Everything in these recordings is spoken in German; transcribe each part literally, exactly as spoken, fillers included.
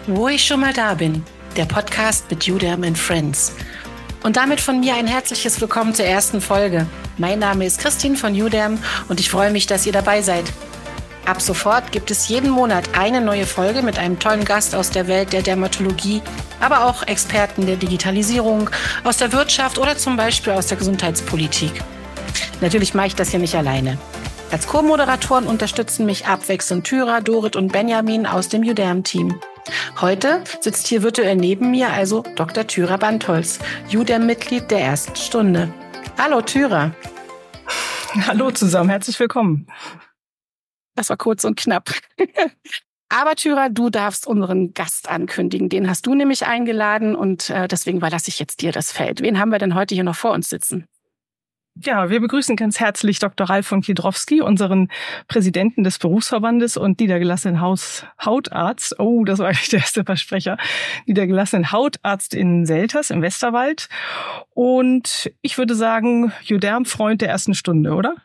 Wo ich schon mal da bin, der Podcast mit UDAM and Friends. Und damit von mir ein herzliches Willkommen zur ersten Folge. Mein Name ist Christine von UDAM und ich freue mich, dass ihr dabei seid. Ab sofort gibt es jeden Monat eine neue Folge mit einem tollen Gast aus der Welt der Dermatologie, aber auch Experten der Digitalisierung, aus der Wirtschaft oder zum Beispiel aus der Gesundheitspolitik. Natürlich mache ich das hier nicht alleine. Als Co-Moderatoren unterstützen mich abwechselnd Thyra, Dorit und Benjamin aus dem UDAM-Team. Heute sitzt hier virtuell neben mir also Doktor Thyra Bandholz, UDAM-Mitglied der ersten Stunde. Hallo Thyra. Hallo zusammen, herzlich willkommen. Das war kurz und knapp. Aber Thyra, du darfst unseren Gast ankündigen. Den hast du nämlich eingeladen und äh, deswegen überlasse ich jetzt dir das Feld. Wen haben wir denn heute hier noch vor uns sitzen? Ja, wir begrüßen ganz herzlich Doktor Ralf von Kiedrowski, unseren Präsidenten des Berufsverbandes und niedergelassenen Haus Hautarzt. Oh, das war eigentlich der erste Versprecher. Niedergelassenen Hautarzt in Selters im Westerwald. Und ich würde sagen, UDAM-Freund der ersten Stunde, oder?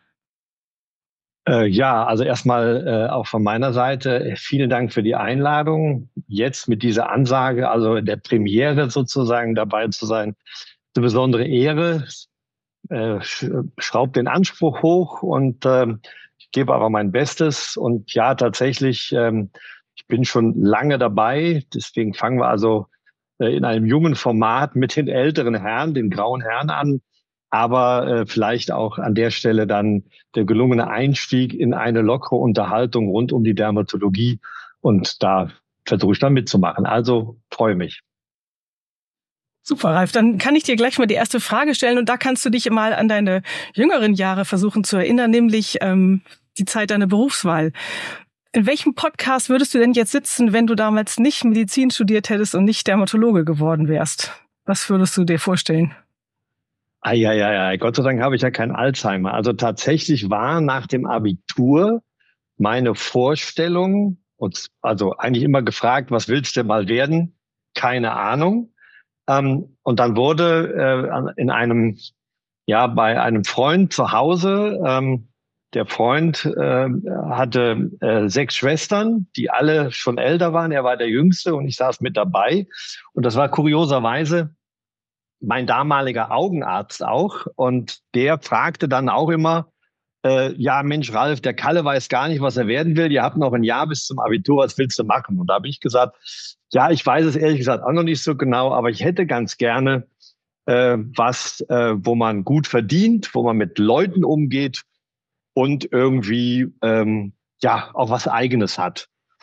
Äh, ja, also erstmal äh, auch von meiner Seite vielen Dank für die Einladung. Jetzt mit dieser Ansage, also der Premiere sozusagen dabei zu sein, eine besondere Ehre. Äh, schraubt den Anspruch hoch und äh, ich gebe aber mein Bestes. Und ja, tatsächlich, ähm, ich bin schon lange dabei. Deswegen fangen wir also äh, in einem jungen Format mit den älteren Herren, den grauen Herren an. Aber äh, vielleicht auch an der Stelle dann der gelungene Einstieg in eine lockere Unterhaltung rund um die Dermatologie. Und da versuche ich dann mitzumachen. Also freue mich. Super, Ralf. Dann kann ich dir gleich mal die erste Frage stellen und da kannst du dich mal an deine jüngeren Jahre versuchen zu erinnern, nämlich ähm, die Zeit deiner Berufswahl. In welchem Podcast würdest du denn jetzt sitzen, wenn du damals nicht Medizin studiert hättest und nicht Dermatologe geworden wärst? Was würdest du dir vorstellen? Eieiei, Gott sei Dank habe ich ja kein Alzheimer. Also tatsächlich war nach dem Abitur meine Vorstellung, und also eigentlich immer gefragt, was willst du mal werden? Keine Ahnung. Ähm, und dann wurde äh, in einem, ja, bei einem Freund zu Hause, ähm, der Freund äh, hatte äh, sechs Schwestern, die alle schon älter waren. Er war der Jüngste und ich saß mit dabei. Und das war kurioserweise mein damaliger Augenarzt auch. Und der fragte dann auch immer, äh, ja Mensch, Ralf, der Kalle weiß gar nicht, was er werden will. Ihr habt noch ein Jahr bis zum Abitur, was willst du machen? Und da habe ich gesagt, ja, ich weiß es ehrlich gesagt auch noch nicht so genau, aber ich hätte ganz gerne äh, was, äh, wo man gut verdient, wo man mit Leuten umgeht und irgendwie ähm, ja auch was Eigenes hat.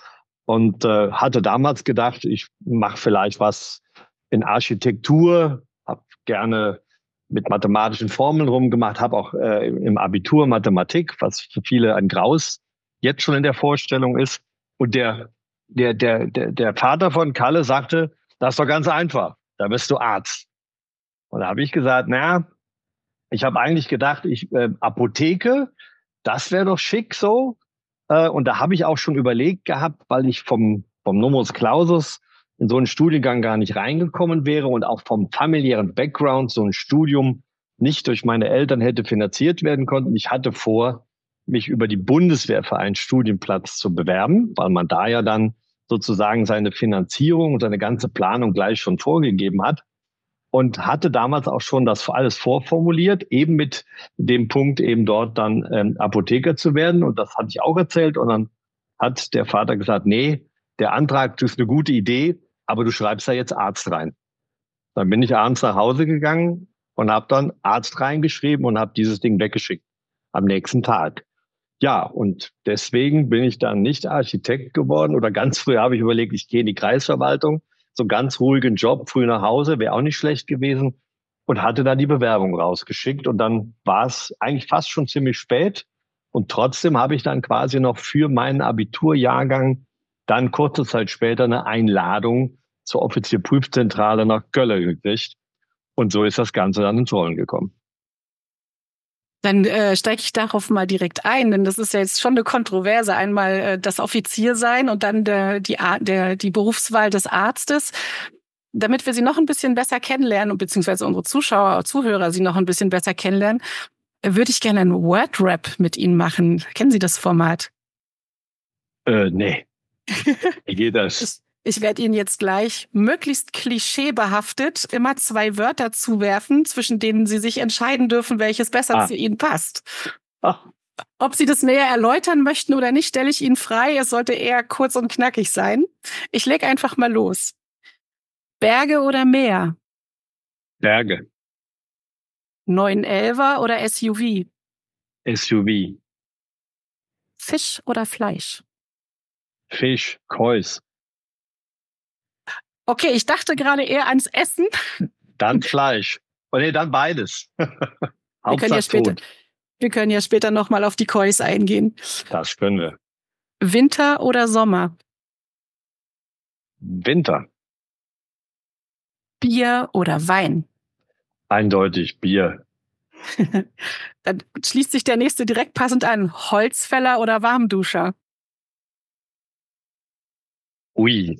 Und äh, hatte damals gedacht, ich mache vielleicht was in Architektur, habe gerne mit mathematischen Formeln rumgemacht, habe auch äh, im Abitur Mathematik, was für viele ein Graus jetzt schon in der Vorstellung ist. Und der Der, der, der, der Vater von Kalle sagte, das ist doch ganz einfach, da bist du Arzt. Und da habe ich gesagt, naja, ich habe eigentlich gedacht, ich äh, Apotheke, das wäre doch schick so. Äh, und da habe ich auch schon überlegt gehabt, weil ich vom, vom Numerus Clausus in so einen Studiengang gar nicht reingekommen wäre und auch vom familiären Background so ein Studium nicht durch meine Eltern hätte finanziert werden können. Ich hatte vor, mich über die Bundeswehr für einen Studienplatz zu bewerben, weil man da ja dann sozusagen seine Finanzierung und seine ganze Planung gleich schon vorgegeben hat und hatte damals auch schon das alles vorformuliert, eben mit dem Punkt, eben dort dann ähm, Apotheker zu werden. Und das hatte ich auch erzählt. Und dann hat der Vater gesagt, nee, der Antrag ist eine gute Idee, aber du schreibst da jetzt Arzt rein. Dann bin ich abends nach Hause gegangen und habe dann Arzt reingeschrieben und habe dieses Ding weggeschickt am nächsten Tag. Ja, und deswegen bin ich dann nicht Architekt geworden oder ganz früh habe ich überlegt, ich gehe in die Kreisverwaltung, so einen ganz ruhigen Job, früh nach Hause, wäre auch nicht schlecht gewesen und hatte dann die Bewerbung rausgeschickt und dann war es eigentlich fast schon ziemlich spät und trotzdem habe ich dann quasi noch für meinen Abiturjahrgang dann kurze Zeit später eine Einladung zur Offizierprüfzentrale nach Köln gekriegt und so ist das Ganze dann ins Rollen gekommen. Dann äh, steige ich darauf mal direkt ein, denn das ist ja jetzt schon eine Kontroverse. Einmal äh, das Offiziersein und dann der, die, der, die Berufswahl des Arztes. Damit wir Sie noch ein bisschen besser kennenlernen, beziehungsweise unsere Zuschauer, Zuhörer Sie noch ein bisschen besser kennenlernen, würde ich gerne einen Word-Rap mit Ihnen machen. Kennen Sie das Format? Äh, nee. Wie geht das? Es, Ich werde Ihnen jetzt gleich möglichst klischeebehaftet immer zwei Wörter zuwerfen, zwischen denen Sie sich entscheiden dürfen, welches besser Ah. zu Ihnen passt. Ach, Ob Sie das näher erläutern möchten oder nicht, stelle ich Ihnen frei. Es sollte eher kurz und knackig sein. Ich leg einfach mal los. Berge oder Meer? Berge, neun elfer oder S U V? S U V, Fisch oder Fleisch? Fisch, Kois, Okay, ich dachte gerade eher ans Essen. dann Fleisch. Oh nee, dann beides. Wir können ja Hauptsache später, tot. wir können ja später nochmal auf die Kois eingehen. Das können wir. Winter oder Sommer? Winter, Bier oder Wein? eindeutig Bier. Dann schließt sich der nächste direkt passend an. Holzfäller oder Warmduscher? Ui.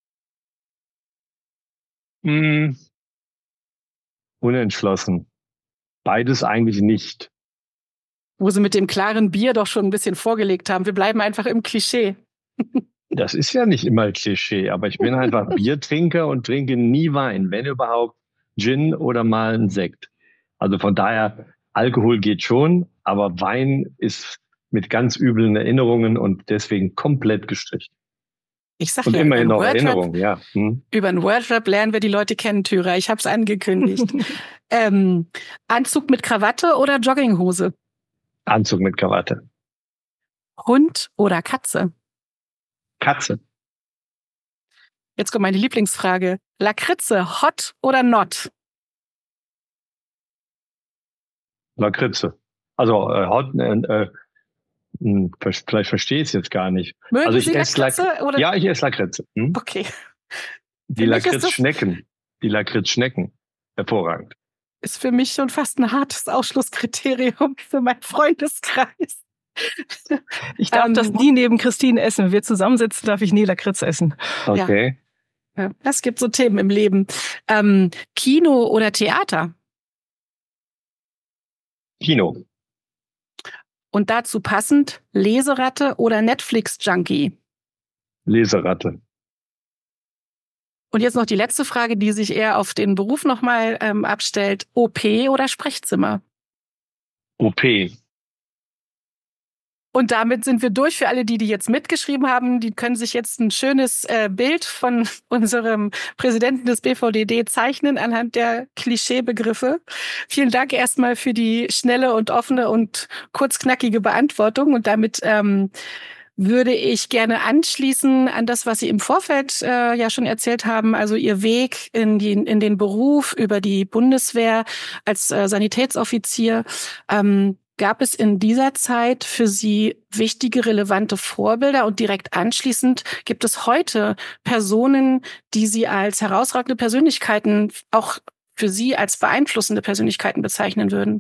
Hm, unentschlossen. Beides eigentlich nicht. Wo Sie mit dem klaren Bier doch schon ein bisschen vorgelegt haben. Wir bleiben einfach im Klischee. Das ist ja nicht immer Klischee, aber ich bin einfach Biertrinker und trinke nie Wein, wenn überhaupt Gin oder mal ein Sekt. Also von daher, Alkohol geht schon, aber Wein ist mit ganz üblen Erinnerungen und deswegen komplett gestrichen. Ich sag Und ja, immerhin über noch einen Wordrap, Erinnerungen, ja. Hm. über einen Wordrap lernen wir die Leute kennen, Thürer. Ich habe es angekündigt. ähm, Anzug mit Krawatte oder Jogginghose? Anzug mit Krawatte. Hund oder Katze? Katze. Jetzt kommt meine Lieblingsfrage. Lakritze, hot oder not? Lakritze. Also äh, hot, äh, äh, hm, vielleicht verstehe ich es jetzt gar nicht. Mögen Also ich Sie esse Lakritze? Lak- Oder? Ja, ich esse Lakritze. Hm? Okay. Die Für mich ist das- Lakritzschnecken. Die Lakritzschnecken. Hervorragend. Ist für mich schon fast ein hartes Ausschlusskriterium für meinen Freundeskreis. Ich darf Ähm, das nie neben Christine essen. Wenn wir zusammensitzen, darf ich nie Lakritz essen. Okay. Ja, es gibt so Themen im Leben. Ähm, Kino oder Theater? Kino. Und dazu passend Leseratte oder Netflix-Junkie? Leseratte. Und jetzt noch die letzte Frage, die sich eher auf den Beruf nochmal ähm, abstellt. O P oder Sprechzimmer? O P. Und damit sind wir durch. Für alle, die, die jetzt mitgeschrieben haben, die können sich jetzt ein schönes äh, Bild von unserem Präsidenten des B V D D zeichnen anhand der Klischeebegriffe. Vielen Dank erstmal für die schnelle und offene und kurzknackige Beantwortung. Und damit ähm, würde ich gerne anschließen an das, was Sie im Vorfeld äh, ja schon erzählt haben, also Ihr Weg in, die, in den Beruf über die Bundeswehr als äh, Sanitätsoffizier. Ähm, Gab es in dieser Zeit für Sie wichtige, relevante Vorbilder? Und direkt anschließend gibt es heute Personen, die Sie als herausragende Persönlichkeiten, auch für Sie als beeinflussende Persönlichkeiten bezeichnen würden?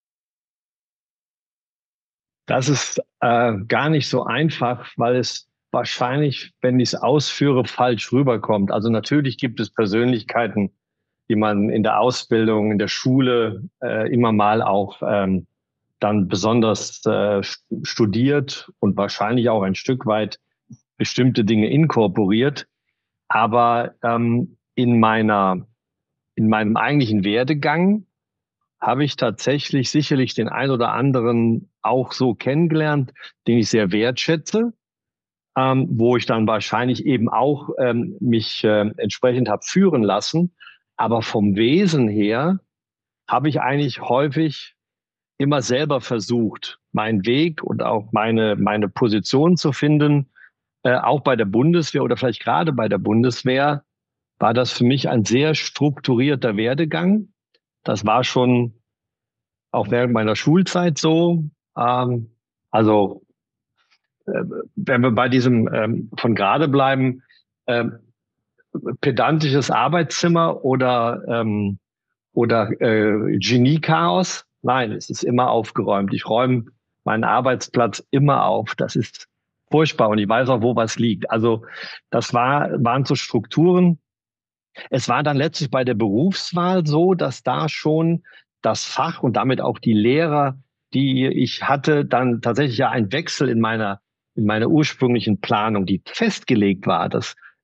Das ist äh, gar nicht so einfach, weil es wahrscheinlich, wenn ich es ausführe, falsch rüberkommt. Also natürlich gibt es Persönlichkeiten, die man in der Ausbildung, in der Schule äh, immer mal auch ähm, dann besonders äh, studiert und wahrscheinlich auch ein Stück weit bestimmte Dinge inkorporiert. Aber ähm, in meiner, in meinem eigentlichen Werdegang habe ich tatsächlich sicherlich den ein oder anderen auch so kennengelernt, den ich sehr wertschätze, ähm, wo ich dann wahrscheinlich eben auch ähm, mich äh, entsprechend habe führen lassen. Aber vom Wesen her habe ich eigentlich häufig immer selber versucht, meinen Weg und auch meine, meine Position zu finden. Äh, auch bei der Bundeswehr oder vielleicht gerade bei der Bundeswehr war das für mich ein sehr strukturierter Werdegang. Das war schon auch während meiner Schulzeit so. Ähm, also äh, wenn wir bei diesem ähm, von gerade bleiben, äh, pedantisches Arbeitszimmer oder, ähm, oder äh, Genie-Chaos. Nein, es ist immer aufgeräumt. Ich räume meinen Arbeitsplatz immer auf. Das ist furchtbar und ich weiß auch, wo was liegt. Also das war, waren so Strukturen. Es war dann letztlich bei der Berufswahl so, dass da schon das Fach und damit auch die Lehrer, die ich hatte, dann tatsächlich ja ein Wechsel in meiner, in meiner ursprünglichen Planung, die festgelegt war. Das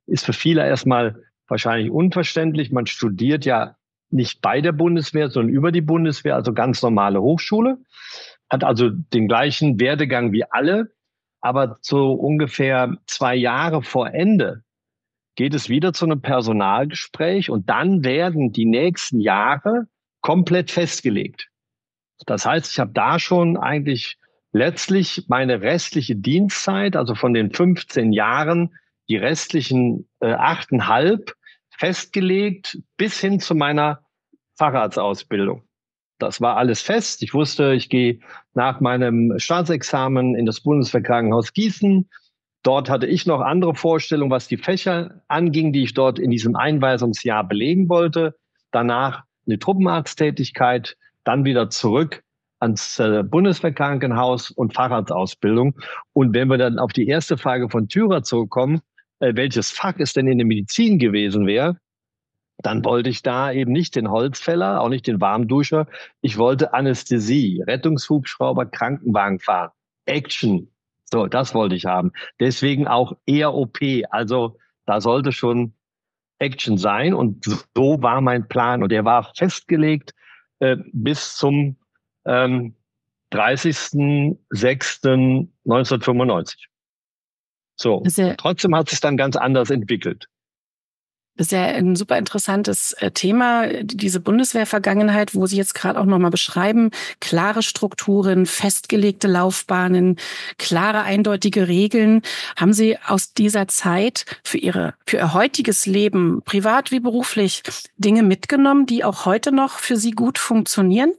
ist für viele erstmal wahrscheinlich unverständlich. Man studiert ja nicht bei der Bundeswehr, sondern über die Bundeswehr, also ganz normale Hochschule, hat also den gleichen Werdegang wie alle, aber so ungefähr zwei Jahre vor Ende geht es wieder zu einem Personalgespräch und dann werden die nächsten Jahre komplett festgelegt. Das heißt, ich habe da schon eigentlich letztlich meine restliche Dienstzeit, also von den fünfzehn Jahren, die restlichen äh, achteinhalb festgelegt bis hin zu meiner Facharztausbildung. Das war alles fest. Ich wusste, ich gehe nach meinem Staatsexamen in das Bundeswehrkrankenhaus Gießen. Dort hatte ich noch andere Vorstellungen, was die Fächer anging, die ich dort in diesem Einweisungsjahr belegen wollte. Danach eine Truppenarzttätigkeit, dann wieder zurück ans äh, Bundeswehrkrankenhaus und Facharztausbildung. Und wenn wir dann auf die erste Frage von Thyra zurückkommen, äh, welches Fach es denn in der Medizin gewesen wäre, dann wollte ich da eben nicht den Holzfäller, auch nicht den Warmduscher. Ich wollte Anästhesie, Rettungshubschrauber, Krankenwagen fahren, Action. So, das wollte ich haben. Deswegen auch eher O P. Also da sollte schon Action sein. Und so war mein Plan. Und der war festgelegt äh, bis zum ähm, dreißigsten sechsten neunzehnhundertfünfundneunzig. So, ja, trotzdem hat es sich dann ganz anders entwickelt. Das ist ja ein super interessantes Thema, diese Bundeswehr-Vergangenheit, wo Sie jetzt gerade auch nochmal beschreiben. Klare Strukturen, festgelegte Laufbahnen, klare, eindeutige Regeln. Haben Sie aus dieser Zeit für Ihre, für Ihr heutiges Leben, privat wie beruflich, Dinge mitgenommen, die auch heute noch für Sie gut funktionieren?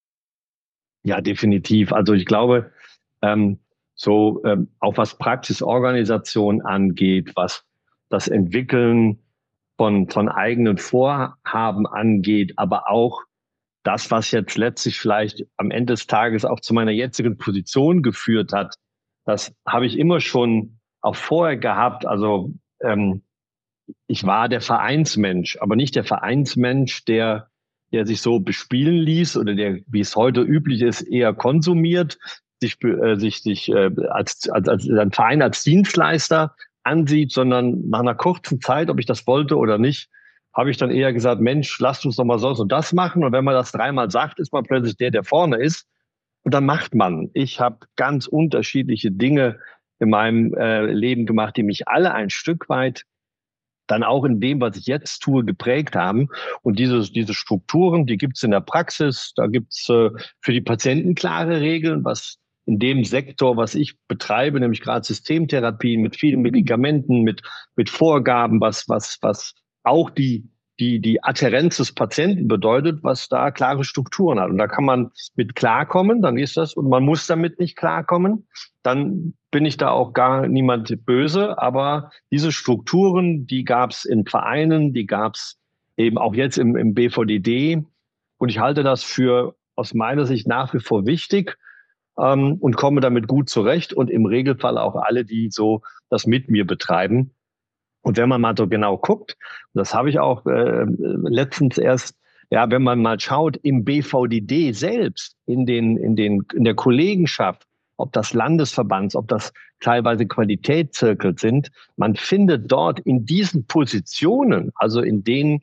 Ja, definitiv. Also ich glaube, ähm, so ähm, auch was Praxisorganisation angeht, was das Entwickeln von, von eigenen Vorhaben angeht, aber auch das, was jetzt letztlich vielleicht am Ende des Tages auch zu meiner jetzigen Position geführt hat, das habe ich immer schon auch vorher gehabt. Also ähm, ich war der Vereinsmensch, aber nicht der Vereinsmensch, der, der sich so bespielen ließ oder der, wie es heute üblich ist, eher konsumiert, sich, äh, sich, sich äh, als, als, als ein Verein als Dienstleister ansieht, sondern nach einer kurzen Zeit, ob ich das wollte oder nicht, habe ich dann eher gesagt, Mensch, lasst uns doch mal so und das machen. Und wenn man das dreimal sagt, ist man plötzlich der, der vorne ist. Und dann macht man. Ich habe ganz unterschiedliche Dinge in meinem äh, Leben gemacht, die mich alle ein Stück weit dann auch in dem, was ich jetzt tue, geprägt haben. Und diese, diese Strukturen, die gibt es in der Praxis. Da gibt es äh, für die Patienten klare Regeln, was in dem Sektor, was ich betreibe, nämlich gerade Systemtherapien mit vielen Medikamenten, mit, mit Vorgaben, was, was, was auch die, die, die Adhärenz des Patienten bedeutet, was da klare Strukturen hat. Und da kann man mit klarkommen, dann ist das, und man muss damit nicht klarkommen, dann bin ich da auch gar niemand böse. Aber diese Strukturen, die gab es in Vereinen, die gab es eben auch jetzt im, im B V D D. Und ich halte das für aus meiner Sicht nach wie vor wichtig, ähm, und komme damit gut zurecht. Und im Regelfall auch alle, die so das mit mir betreiben. Und wenn man mal so genau guckt, das habe ich auch äh, letztens erst, ja, wenn man mal schaut, im B V D D selbst, in den, in den, in der Kollegenschaft, ob das Landesverbands, ob das teilweise Qualitätszirkel sind, man findet dort in diesen Positionen, also in den,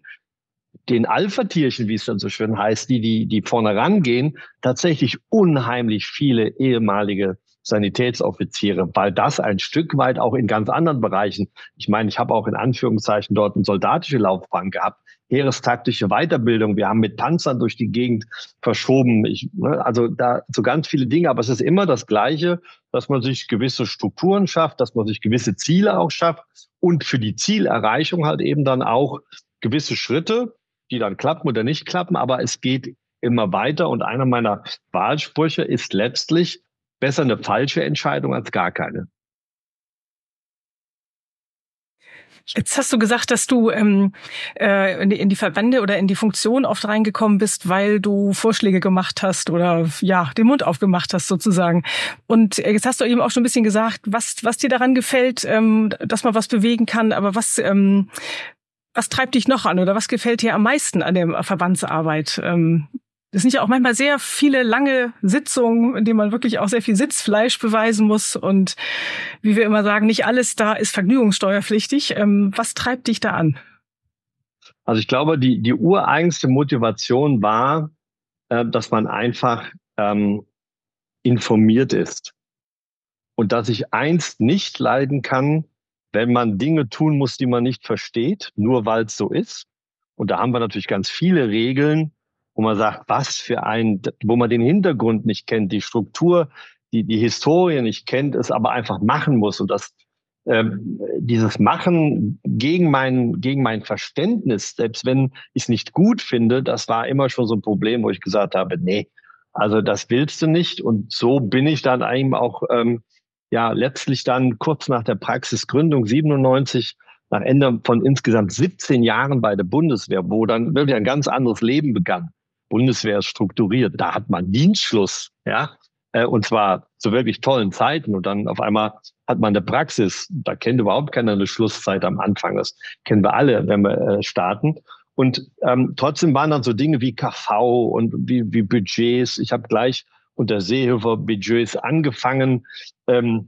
den Alpha-Tierchen, wie es dann so schön heißt, die, die, die vorne rangehen, tatsächlich unheimlich viele ehemalige Sanitätsoffiziere, weil das ein Stück weit auch in ganz anderen Bereichen, ich meine, ich habe auch in Anführungszeichen dort eine soldatische Laufbahn gehabt, heerestaktische Weiterbildung, wir haben mit Panzern durch die Gegend verschoben, ich, also da so ganz viele Dinge, aber es ist immer das Gleiche, dass man sich gewisse Strukturen schafft, dass man sich gewisse Ziele auch schafft und für die Zielerreichung halt eben dann auch gewisse Schritte, die dann klappen oder nicht klappen, aber es geht immer weiter und einer meiner Wahlsprüche ist letztlich, besser eine falsche Entscheidung als gar keine. Jetzt hast du gesagt, dass du ähm, äh, in, die, in die Verbände oder in die Funktion oft reingekommen bist, weil du Vorschläge gemacht hast oder ja den Mund aufgemacht hast sozusagen. Und jetzt hast du eben auch schon ein bisschen gesagt, was was dir daran gefällt, ähm, dass man was bewegen kann. Aber was ähm, was treibt dich noch an oder was gefällt dir am meisten an der Verbandsarbeit? Ähm, Das sind ja auch manchmal sehr viele lange Sitzungen, in denen man wirklich auch sehr viel Sitzfleisch beweisen muss. Und wie wir immer sagen, nicht alles da ist vergnügungssteuerpflichtig. Ähm, was treibt dich da an? Also ich glaube, die, die ureigenste Motivation war, äh, dass man einfach ähm, informiert ist. Und dass ich einst nicht leiden kann, wenn man Dinge tun muss, die man nicht versteht, nur weil es so ist. Und da haben wir natürlich ganz viele Regeln, wo man sagt, was für ein, wo man den Hintergrund nicht kennt, die Struktur, die, die Historie nicht kennt, es aber einfach machen muss. Und das, ähm, dieses Machen gegen mein, gegen mein Verständnis, selbst wenn ich es nicht gut finde, das war immer schon so ein Problem, wo ich gesagt habe, nee, also das willst du nicht. Und so bin ich dann eigentlich auch, ähm, ja, letztlich dann kurz nach der Praxisgründung siebenundneunzig, nach Ende von insgesamt siebzehn Jahren bei der Bundeswehr, wo dann wirklich ein ganz anderes Leben begann. Bundeswehr ist strukturiert, da hat man Dienstschluss, ja, äh, und zwar zu wirklich tollen Zeiten. Und dann auf einmal hat man eine Praxis, da kennt überhaupt keiner eine Schlusszeit am Anfang. Das kennen wir alle, wenn wir äh, starten. Und ähm, trotzdem waren dann so Dinge wie K V und wie, wie Budgets. Ich habe gleich unter Seehilfe Budgets angefangen. Ähm,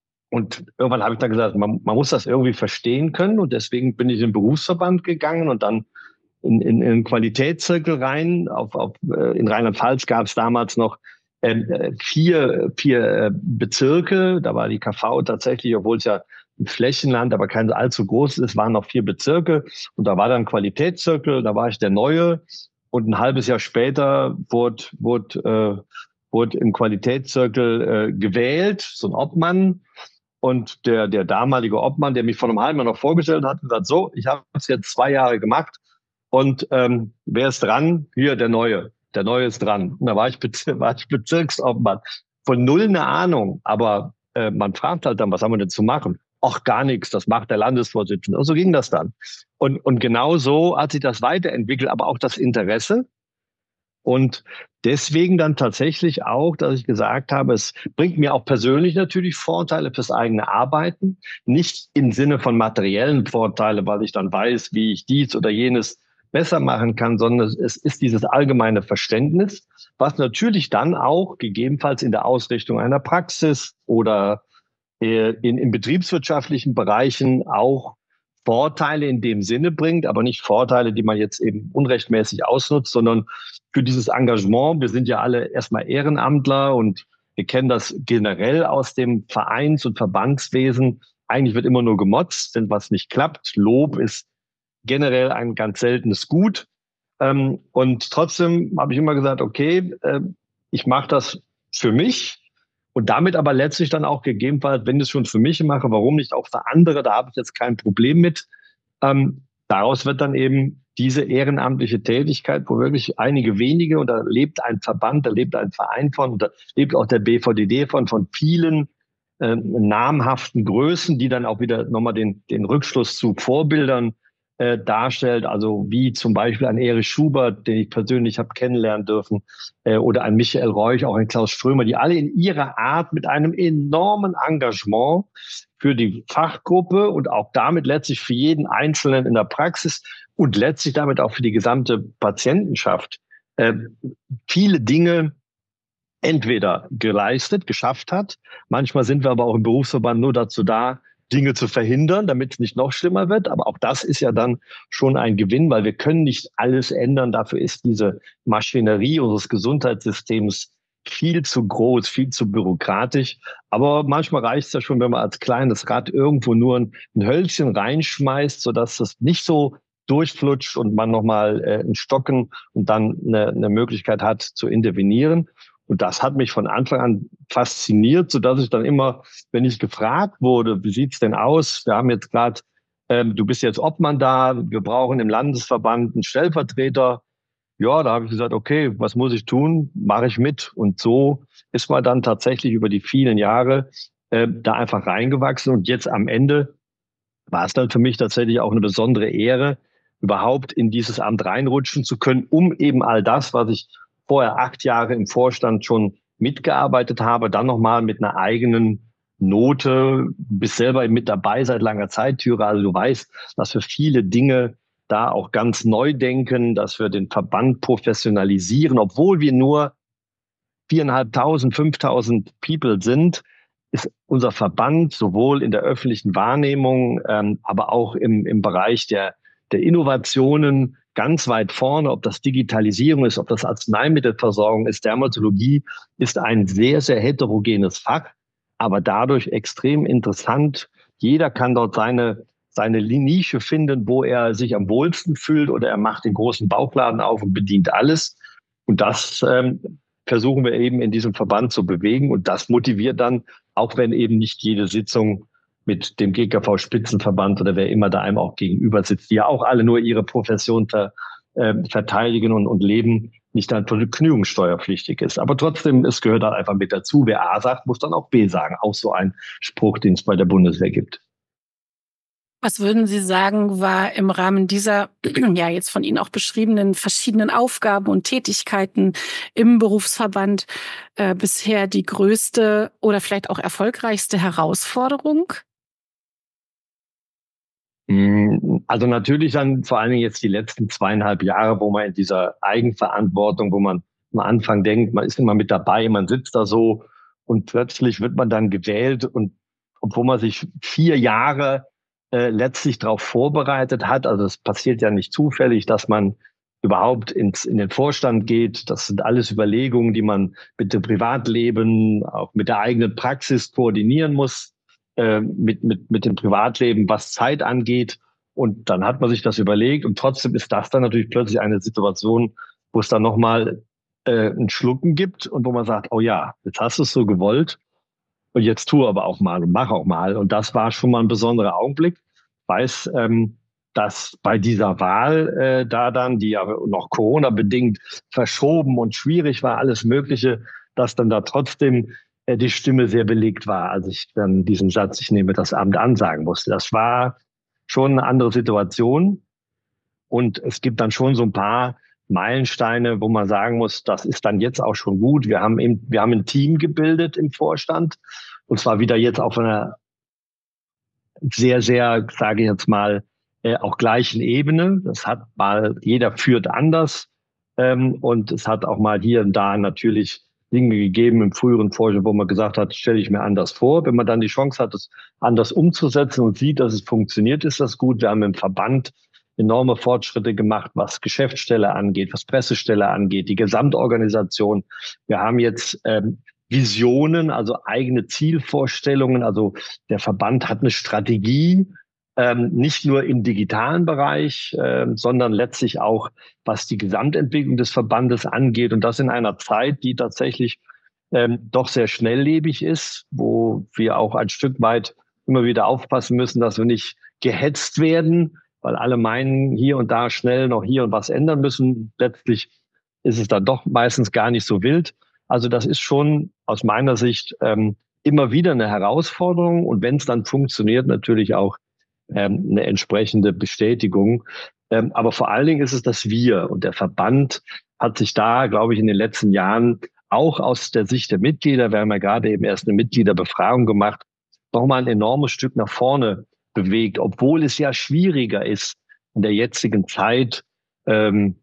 und irgendwann habe ich dann gesagt, man, man muss das irgendwie verstehen können. Und deswegen bin ich in den Berufsverband gegangen und dann in, in, in einen Qualitätszirkel rein. Auf, auf, in Rheinland-Pfalz gab es damals noch äh, vier, vier äh, Bezirke. Da war die K V tatsächlich, obwohl es ja ein Flächenland, aber kein allzu groß ist, waren noch vier Bezirke. Und da war dann Qualitätszirkel, da war ich der Neue. Und ein halbes Jahr später wurde, wurde, äh, wurde im Qualitätszirkel äh, gewählt, so ein Obmann. Und der, der damalige Obmann, der mich vor einem halben Jahr noch vorgestellt hat, gesagt, so, ich habe es jetzt zwei Jahre gemacht. Und ähm, wer ist dran? Hier, der Neue. Der Neue ist dran. Und da war ich, Bezir- war ich Bezirksobmann. Von null eine Ahnung. Aber äh, man fragt halt dann, was haben wir denn zu machen? Ach, gar nichts, das macht der Landesvorsitzende. Und so ging das dann. Und, und genau so hat sich das weiterentwickelt, aber auch das Interesse. Und deswegen dann tatsächlich auch, dass ich gesagt habe, es bringt mir auch persönlich natürlich Vorteile fürs eigene Arbeiten. Nicht im Sinne von materiellen Vorteile, weil ich dann weiß, wie ich dies oder jenes besser machen kann, sondern es ist dieses allgemeine Verständnis, was natürlich dann auch gegebenenfalls in der Ausrichtung einer Praxis oder in, in betriebswirtschaftlichen Bereichen auch Vorteile in dem Sinne bringt, aber nicht Vorteile, die man jetzt eben unrechtmäßig ausnutzt, sondern für dieses Engagement. Wir sind ja alle erstmal Ehrenamtler und wir kennen das generell aus dem Vereins- und Verbandswesen. Eigentlich wird immer nur gemotzt, wenn was nicht klappt. Lob ist generell ein ganz seltenes Gut. Und trotzdem habe ich immer gesagt, okay, ich mache das für mich. Und damit aber letztlich dann auch gegebenenfalls, wenn ich es schon für mich mache, warum nicht auch für andere, da habe ich jetzt kein Problem mit. Ähm, daraus wird dann eben diese ehrenamtliche Tätigkeit, wo wirklich einige wenige, und da lebt ein Verband, da lebt ein Verein von, und da lebt auch der B V D D von, von vielen äh, namhaften Größen, die dann auch wieder nochmal den, den Rückschluss zu Vorbildern äh, darstellt, also wie zum Beispiel ein Erich Schubert, den ich persönlich habe kennenlernen dürfen, äh, oder ein Michael Reuch, auch ein Klaus Strömer, die alle in ihrer Art mit einem enormen Engagement für die Fachgruppe und auch damit letztlich für jeden Einzelnen in der Praxis und letztlich damit auch für die gesamte Patientenschaft äh, viele Dinge entweder geleistet, geschafft hat. Manchmal sind wir aber auch im Berufsverband nur dazu da, Dinge zu verhindern, damit es nicht noch schlimmer wird. Aber auch das ist ja dann schon ein Gewinn, weil wir können nicht alles ändern. Dafür ist diese Maschinerie unseres Gesundheitssystems viel zu groß, viel zu bürokratisch. Aber manchmal reicht es ja schon, wenn man als kleines Rad irgendwo nur ein, ein Hölzchen reinschmeißt, sodass das nicht so durchflutscht und man nochmal äh, ein Stocken und dann eine, eine Möglichkeit hat zu intervenieren. Und das hat mich von Anfang an fasziniert, sodass ich dann immer, wenn ich gefragt wurde, wie sieht's denn aus? Wir haben jetzt gerade, ähm, du bist jetzt Obmann da, wir brauchen im Landesverband einen Stellvertreter. Ja, da habe ich gesagt, okay, was muss ich tun? Mache ich mit. Und so ist man dann tatsächlich über die vielen Jahre äh, da einfach reingewachsen. Und jetzt am Ende war es dann für mich tatsächlich auch eine besondere Ehre, überhaupt in dieses Amt reinrutschen zu können, um eben all das, was ich vorher acht Jahre im Vorstand schon mitgearbeitet habe, dann nochmal mit einer eigenen Note, bist selber mit dabei seit langer Zeit, Thyra, also du weißt, dass für viele Dinge da auch ganz neu denken, dass wir den Verband professionalisieren, obwohl wir nur viereinhalbtausend, fünftausend People sind, ist unser Verband sowohl in der öffentlichen Wahrnehmung, ähm, aber auch im, im Bereich der, der Innovationen ganz weit vorne. Ob das Digitalisierung ist, ob das Arzneimittelversorgung ist, Dermatologie ist ein sehr, sehr heterogenes Fach, aber dadurch extrem interessant. Jeder kann dort seine, seine Nische finden, wo er sich am wohlsten fühlt, oder er macht den großen Bauchladen auf und bedient alles. Und das ähm, versuchen wir eben in diesem Verband zu bewegen. Und das motiviert dann, auch wenn eben nicht jede Sitzung mit dem G K V-Spitzenverband oder wer immer da einem auch gegenüber sitzt, die ja auch alle nur ihre Profession ver, äh, verteidigen und, und leben, nicht dann vergnügungssteuerpflichtig ist. Aber trotzdem, es gehört halt einfach mit dazu. Wer A sagt, muss dann auch B sagen. Auch so ein Spruch, den es bei der Bundeswehr gibt. Was würden Sie sagen, war im Rahmen dieser, ja, jetzt von Ihnen auch beschriebenen verschiedenen Aufgaben und Tätigkeiten im Berufsverband äh, bisher die größte oder vielleicht auch erfolgreichste Herausforderung? Also natürlich dann vor allen Dingen jetzt die letzten zweieinhalb Jahre, wo man in dieser Eigenverantwortung, wo man am Anfang denkt, man ist immer mit dabei, man sitzt da so und plötzlich wird man dann gewählt, und obwohl man sich vier Jahre äh, letztlich darauf vorbereitet hat, also es passiert ja nicht zufällig, dass man überhaupt ins, in den Vorstand geht. Das sind alles Überlegungen, die man mit dem Privatleben, auch mit der eigenen Praxis koordinieren muss, äh, mit, mit, mit dem Privatleben, was Zeit angeht. Und dann hat man sich das überlegt, und trotzdem ist das dann natürlich plötzlich eine Situation, wo es dann nochmal äh, ein Schlucken gibt und wo man sagt, oh ja, jetzt hast du es so gewollt und jetzt tu aber auch mal und mach auch mal. Und das war schon mal ein besonderer Augenblick. Ich weiß, ähm, dass bei dieser Wahl äh, da dann, die ja noch Corona-bedingt verschoben und schwierig war, alles Mögliche, dass dann da trotzdem äh, die Stimme sehr belegt war, als ich dann diesen Satz, ich nehme das Amt an, sagen musste. Das war schon eine andere Situation. Und es gibt dann schon so ein paar Meilensteine, wo man sagen muss, das ist dann jetzt auch schon gut. Wir haben eben, wir haben ein Team gebildet im Vorstand, und zwar wieder jetzt auf einer sehr, sehr, sage ich jetzt mal, äh, auch gleichen Ebene. Das hat mal, jeder führt anders, ähm, und es hat auch mal hier und da natürlich Dinge gegeben im früheren Vorstand, wo man gesagt hat, stelle ich mir anders vor. Wenn man dann die Chance hat, es anders umzusetzen und sieht, dass es funktioniert, ist das gut. Wir haben im Verband enorme Fortschritte gemacht, was Geschäftsstelle angeht, was Pressestelle angeht, die Gesamtorganisation. Wir haben jetzt ähm, Visionen, also eigene Zielvorstellungen. Also der Verband hat eine Strategie, ähm, nicht nur im digitalen Bereich, ähm, sondern letztlich auch, was die Gesamtentwicklung des Verbandes angeht. Und das in einer Zeit, die tatsächlich ähm, doch sehr schnelllebig ist, wo wir auch ein Stück weit immer wieder aufpassen müssen, dass wir nicht gehetzt werden, weil alle meinen, hier und da schnell noch hier und was ändern müssen. Letztlich ist es dann doch meistens gar nicht so wild. Also das ist schon aus meiner Sicht ähm, immer wieder eine Herausforderung, und wenn es dann funktioniert, natürlich auch ähm, eine entsprechende Bestätigung. Ähm, aber vor allen Dingen ist es das Wir, und der Verband hat sich da, glaube ich, in den letzten Jahren auch aus der Sicht der Mitglieder, wir haben ja gerade eben erst eine Mitgliederbefragung gemacht, nochmal ein enormes Stück nach vorne bewegt, obwohl es ja schwieriger ist, in der jetzigen Zeit ähm,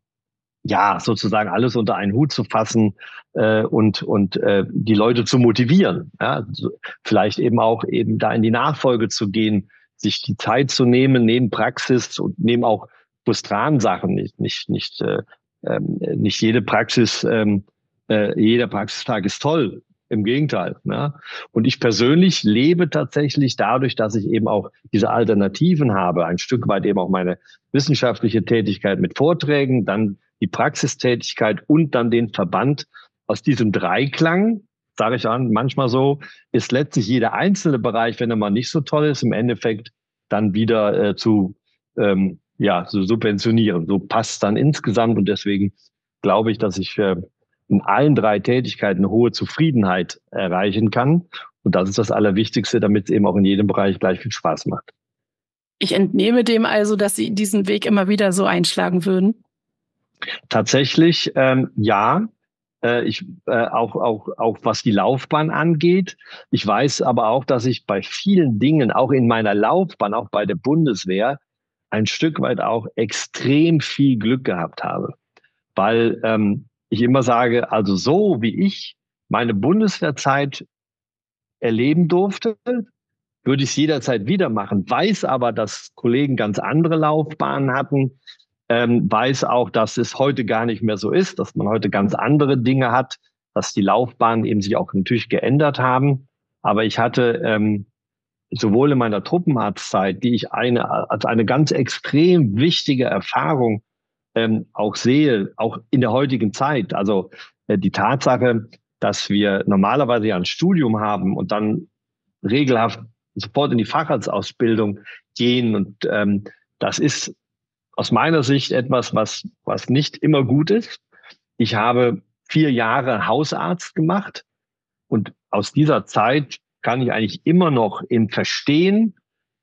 ja sozusagen alles unter einen Hut zu fassen äh, und und äh, die Leute zu motivieren, ja, vielleicht eben auch eben da in die Nachfolge zu gehen, sich die Zeit zu nehmen, neben Praxis und neben auch frustranen Sachen, nicht nicht nicht äh, ähm, nicht jede Praxis, ähm, äh, jeder Praxistag ist toll. Im Gegenteil. Ja. Und ich persönlich lebe tatsächlich dadurch, dass ich eben auch diese Alternativen habe, ein Stück weit eben auch meine wissenschaftliche Tätigkeit mit Vorträgen, dann die Praxistätigkeit und dann den Verband. Aus diesem Dreiklang, sage ich an, manchmal so, ist letztlich jeder einzelne Bereich, wenn er mal nicht so toll ist, im Endeffekt dann wieder äh, zu, ähm, ja, zu subventionieren. So passt dann insgesamt, und deswegen glaube ich, dass ich äh, in allen drei Tätigkeiten eine hohe Zufriedenheit erreichen kann. Und das ist das Allerwichtigste, damit es eben auch in jedem Bereich gleich viel Spaß macht. Ich entnehme dem also, dass Sie diesen Weg immer wieder so einschlagen würden. Tatsächlich, ähm, ja. Äh, ich äh, auch auch auch was die Laufbahn angeht. Ich weiß aber auch, dass ich bei vielen Dingen, auch in meiner Laufbahn, auch bei der Bundeswehr, ein Stück weit auch extrem viel Glück gehabt habe. Weil ähm, ich immer sage, also so wie ich meine Bundeswehrzeit erleben durfte, würde ich es jederzeit wieder machen. Weiß aber, dass Kollegen ganz andere Laufbahnen hatten. Ähm, weiß auch, dass es heute gar nicht mehr so ist, dass man heute ganz andere Dinge hat, dass die Laufbahnen eben sich auch natürlich geändert haben. Aber ich hatte ähm, sowohl in meiner Truppenarztzeit, die ich eine als eine ganz extrem wichtige Erfahrung ähm, auch sehe, auch in der heutigen Zeit. Also äh, die Tatsache, dass wir normalerweise ja ein Studium haben und dann regelhaft sofort in die Facharztausbildung gehen. Und ähm, das ist aus meiner Sicht etwas, was, was nicht immer gut ist. Ich habe vier Jahre Hausarzt gemacht und aus dieser Zeit kann ich eigentlich immer noch im Verstehen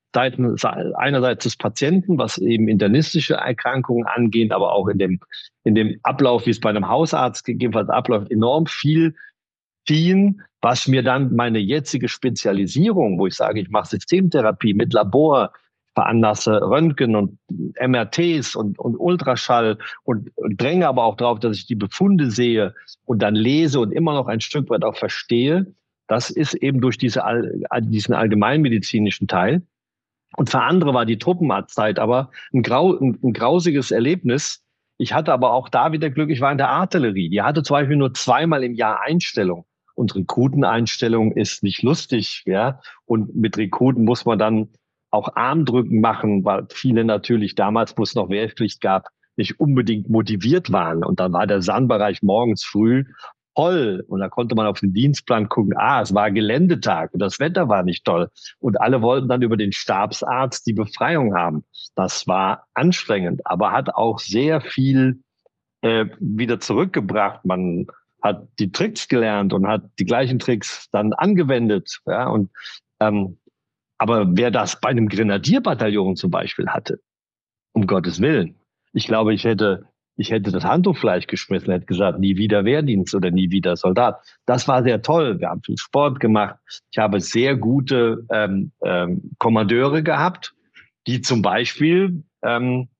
einerseits des Patienten, was eben internistische Erkrankungen angeht, aber auch in dem, in dem Ablauf, wie es bei einem Hausarzt gegebenenfalls abläuft, enorm viel ziehen, was mir dann meine jetzige Spezialisierung, wo ich sage, ich mache Systemtherapie mit Labor, veranlasse Röntgen und M R Ts und, und Ultraschall und, und dränge aber auch darauf, dass ich die Befunde sehe und dann lese und immer noch ein Stück weit auch verstehe. Das ist eben durch diese, diesen allgemeinmedizinischen Teil. Und für andere war die Truppenarztzeit aber ein, grau, ein, ein grausiges Erlebnis. Ich hatte aber auch da wieder Glück, ich war in der Artillerie. Die hatte zum Beispiel nur zweimal im Jahr Einstellung. Und Rekruteneinstellung ist nicht lustig, ja. Und mit Rekruten muss man dann auch Armdrücken machen, weil viele natürlich damals, wo es noch Wehrpflicht gab, nicht unbedingt motiviert waren. Und dann war der S A N-Bereich morgens früh voll. Und da konnte man auf den Dienstplan gucken, ah, es war Geländetag und das Wetter war nicht toll. Und alle wollten dann über den Stabsarzt die Befreiung haben. Das war anstrengend, aber hat auch sehr viel äh, wieder zurückgebracht. Man hat die Tricks gelernt und hat die gleichen Tricks dann angewendet. Ja, und ähm, aber wer das bei einem Grenadierbataillon zum Beispiel hatte, um Gottes Willen, ich glaube, ich hätte ich hätte das Handtuch vielleicht geschmissen, hätte gesagt, nie wieder Wehrdienst oder nie wieder Soldat. Das war sehr toll. Wir haben viel Sport gemacht. Ich habe sehr gute ähm, ähm, Kommandeure gehabt, die zum Beispiel ähm,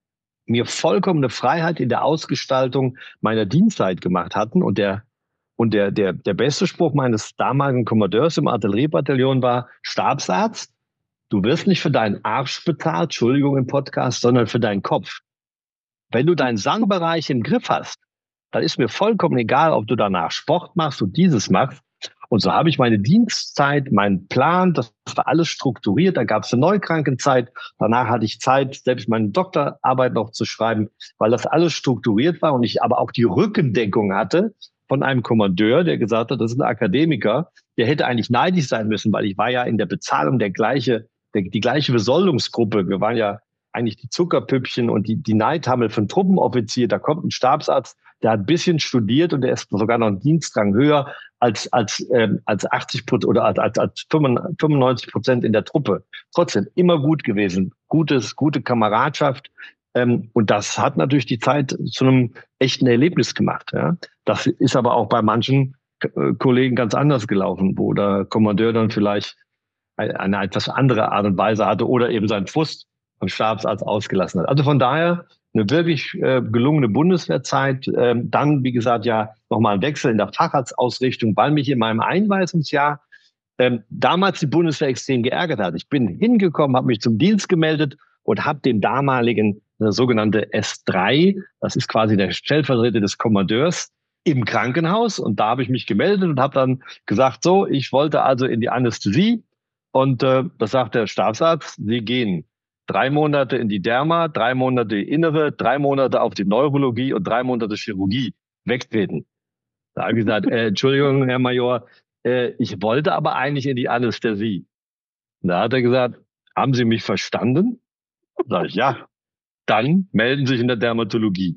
mir vollkommene Freiheit in der Ausgestaltung meiner Dienstzeit gemacht hatten. Und der und der der der beste Spruch meines damaligen Kommandeurs im Artilleriebataillon war: Stabsarzt, du wirst nicht für deinen Arsch bezahlt, Entschuldigung im Podcast, sondern für deinen Kopf. Wenn du deinen S A N-Bereich im Griff hast, dann ist mir vollkommen egal, ob du danach Sport machst und dieses machst. Und so habe ich meine Dienstzeit, meinen Plan, das war alles strukturiert. Da gab es eine Neukrankenzeit. Danach hatte ich Zeit, selbst meine Doktorarbeit noch zu schreiben, weil das alles strukturiert war und ich aber auch die Rückendeckung hatte von einem Kommandeur, der gesagt hat, das ist ein Akademiker. Der hätte eigentlich neidisch sein müssen, weil ich war ja in der Bezahlung der gleiche, der, die gleiche Besoldungsgruppe. Wir waren ja eigentlich die Zuckerpüppchen und die, die Neidhammel von Truppenoffizier. Da kommt ein Stabsarzt, der hat ein bisschen studiert und der ist sogar noch einen Dienstrang höher als, als, ähm, als achtzig Prozent oder als, als, als fünfundneunzig Prozent in der Truppe. Trotzdem immer gut gewesen. Gutes, gute Kameradschaft. Ähm, und das hat natürlich die Zeit zu einem echten Erlebnis gemacht. Ja. Das ist aber auch bei manchen äh, Kollegen ganz anders gelaufen, wo der Kommandeur dann vielleicht eine, eine etwas andere Art und Weise hatte oder eben seinen Frust vom Stabsarzt ausgelassen hat. Also von daher eine wirklich äh, gelungene Bundeswehrzeit. Ähm, dann, wie gesagt, ja nochmal ein Wechsel in der Facharztausrichtung, weil mich in meinem Einweisungsjahr ähm, damals die Bundeswehr extrem geärgert hat. Ich bin hingekommen, habe mich zum Dienst gemeldet und habe den damaligen äh, sogenannte S drei, das ist quasi der Stellvertreter des Kommandeurs, im Krankenhaus. Und da habe ich mich gemeldet und habe dann gesagt, so, ich wollte also in die Anästhesie. Und äh, das sagt der Stabsarzt, Sie gehen drei Monate in die Derma, drei Monate Innere, drei Monate auf die Neurologie und drei Monate Chirurgie wegtreten. Da habe ich gesagt, äh, Entschuldigung, Herr Major, äh, ich wollte aber eigentlich in die Anästhesie. Und da hat er gesagt, haben Sie mich verstanden? Da sage ich, ja. Dann melden Sie sich in der Dermatologie.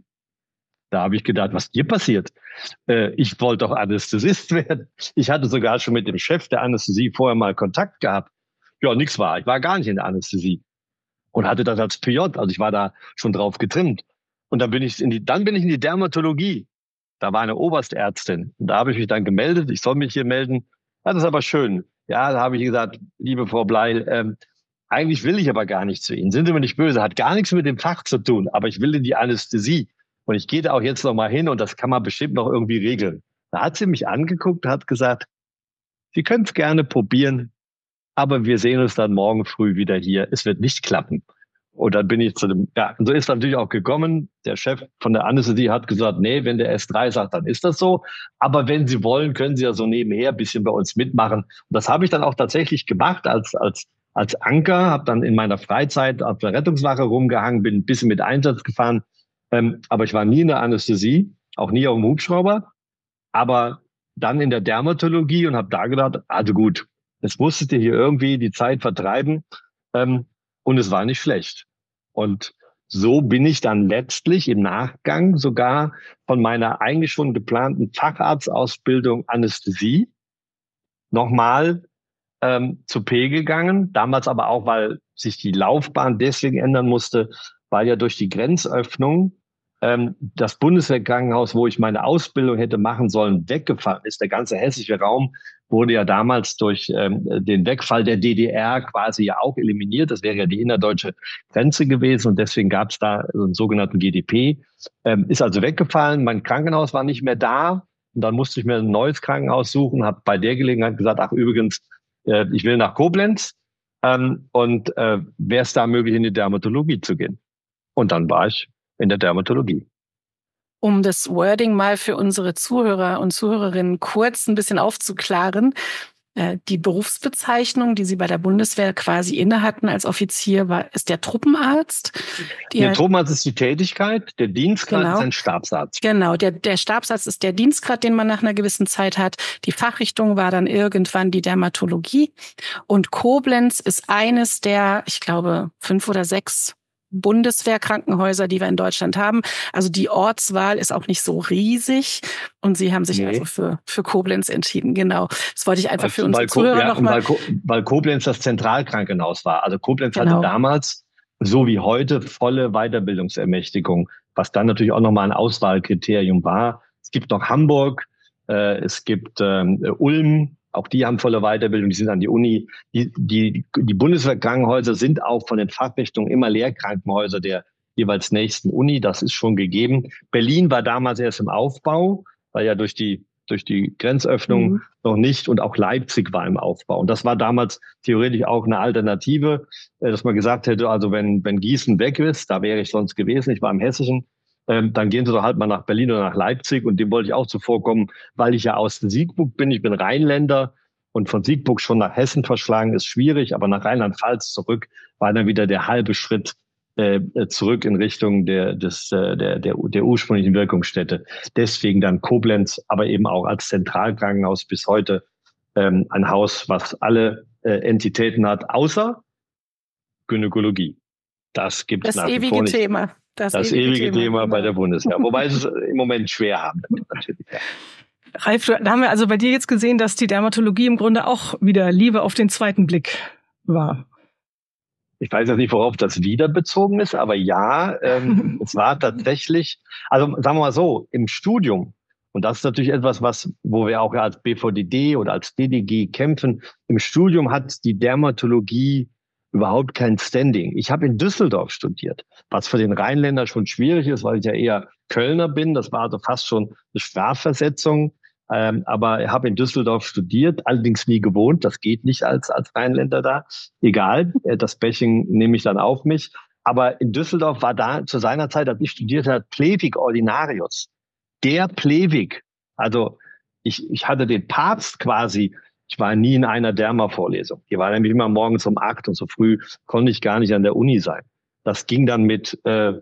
Da habe ich gedacht, was hier passiert? Äh, ich wollte doch Anästhesist werden. Ich hatte sogar schon mit dem Chef der Anästhesie vorher mal Kontakt gehabt. Ja, nichts war. Ich war gar nicht in der Anästhesie. Und hatte das als P J, also ich war da schon drauf getrimmt. Und dann bin ich in die, dann bin ich in die Dermatologie. Da war eine Oberärztin. Und da habe ich mich dann gemeldet, ich soll mich hier melden. Ja, das ist aber schön. Ja, da habe ich gesagt, liebe Frau Bleil, ähm, eigentlich will ich aber gar nicht zu Ihnen. Sind Sie mir nicht böse? Hat gar nichts mit dem Fach zu tun, aber ich will in die Anästhesie. Und ich gehe da auch jetzt noch mal hin und das kann man bestimmt noch irgendwie regeln. Da hat sie mich angeguckt und hat gesagt, Sie können es gerne probieren, aber wir sehen uns dann morgen früh wieder hier. Es wird nicht klappen. Und dann bin ich zu dem, ja, und so ist natürlich auch gekommen. Der Chef von der Anästhesie hat gesagt, nee, wenn der S drei sagt, dann ist das so. Aber wenn Sie wollen, können Sie ja so nebenher ein bisschen bei uns mitmachen. Und das habe ich dann auch tatsächlich gemacht als, als, als Anker, habe dann in meiner Freizeit auf der Rettungswache rumgehangen, bin ein bisschen mit Einsatz gefahren. Ähm, aber ich war nie in der Anästhesie, auch nie auf dem Hubschrauber. Aber dann in der Dermatologie und habe da gedacht, also gut, jetzt musstet ihr hier irgendwie die Zeit vertreiben. Ähm, Und es war nicht schlecht. Und so bin ich dann letztlich im Nachgang sogar von meiner eigentlich schon geplanten Facharztausbildung Anästhesie nochmal ähm, zu P gegangen. Damals aber auch, weil sich die Laufbahn deswegen ändern musste, weil ja durch die Grenzöffnung ähm, das Bundeswehrkrankenhaus, wo ich meine Ausbildung hätte machen sollen, weggefallen ist. Der ganze hessische Raum wurde ja damals durch ähm, den Wegfall der D D R quasi ja auch eliminiert. Das wäre ja die innerdeutsche Grenze gewesen und deswegen gab es da so einen sogenannten G D P. Ähm, ist also weggefallen. Mein Krankenhaus war nicht mehr da und dann musste ich mir ein neues Krankenhaus suchen. Habe bei der Gelegenheit gesagt, ach übrigens, äh, ich will nach Koblenz ähm, und äh, wäre es da möglich, in die Dermatologie zu gehen. Und dann war ich in der Dermatologie. Um das Wording mal für unsere Zuhörer und Zuhörerinnen kurz ein bisschen aufzuklaren. Die Berufsbezeichnung, die Sie bei der Bundeswehr quasi inne hatten als Offizier, war, ist der Truppenarzt. Der Truppenarzt ist die Tätigkeit, der Dienstgrad genau, ist ein Stabsarzt. Genau, der, der Stabsarzt ist der Dienstgrad, den man nach einer gewissen Zeit hat. Die Fachrichtung war dann irgendwann die Dermatologie. Und Koblenz ist eines der, ich glaube, fünf oder sechs Bundeswehrkrankenhäuser, die wir in Deutschland haben. Also die Ortswahl ist auch nicht so riesig und Sie haben sich nee. also für, für Koblenz entschieden. Genau. Das wollte ich einfach für unsere Zuhörer ja, nochmal. Weil, weil Koblenz das Zentralkrankenhaus war. Also Koblenz genau. hatte damals, so wie heute, volle Weiterbildungsermächtigung, was dann natürlich auch nochmal ein Auswahlkriterium war. Es gibt noch Hamburg, äh, es gibt ähm, Ulm, auch die haben volle Weiterbildung, die sind an die Uni. Die, die, die Bundeswehrkrankenhäuser sind auch von den Fachrichtungen immer Lehrkrankenhäuser der jeweils nächsten Uni. Das ist schon gegeben. Berlin war damals erst im Aufbau, weil ja durch die, durch die Grenzöffnung mhm. noch nicht. Und auch Leipzig war im Aufbau. Und das war damals theoretisch auch eine Alternative, dass man gesagt hätte, also wenn, wenn Gießen weg ist, da wäre ich sonst gewesen. Ich war im Hessischen. Ähm, dann gehen Sie doch halt mal nach Berlin oder nach Leipzig und dem wollte ich auch zuvorkommen, weil ich ja aus Siegburg bin. Ich bin Rheinländer und von Siegburg schon nach Hessen verschlagen ist schwierig, aber nach Rheinland-Pfalz zurück war dann wieder der halbe Schritt äh, zurück in Richtung der, des, äh, der, der, der ursprünglichen Wirkungsstätte. Deswegen dann Koblenz, aber eben auch als Zentralkrankenhaus bis heute ähm, ein Haus, was alle äh, Entitäten hat, außer Gynäkologie. Das gibt es nach wie vor nicht. Thema. Das, das ewige, ewige Thema, Thema bei der Bundeswehr. Wobei sie es im Moment schwer haben. Natürlich. Ralf, da haben wir also bei dir jetzt gesehen, dass die Dermatologie im Grunde auch wieder Liebe auf den zweiten Blick war. Ich weiß jetzt nicht, worauf das wieder bezogen ist, aber ja, ähm, es war tatsächlich, also sagen wir mal so, im Studium, und das ist natürlich etwas, was, wo wir auch als B V D D oder als D D G kämpfen, im Studium hat die Dermatologie überhaupt kein Standing. Ich habe in Düsseldorf studiert, was für den Rheinländer schon schwierig ist, weil ich ja eher Kölner bin. Das war also fast schon eine Strafversetzung. Ähm, aber ich habe in Düsseldorf studiert, allerdings nie gewohnt. Das geht nicht als, als Rheinländer da. Egal, das Bashing nehme ich dann auf mich. Aber in Düsseldorf war da zu seiner Zeit, als ich studiert habe, Plevig Ordinarius. Der Plevig. Also ich, ich hatte den Papst quasi. Ich war nie in einer Derma-Vorlesung. Die war nämlich immer morgens um acht und so früh konnte ich gar nicht an der Uni sein. Das ging dann mit, äh,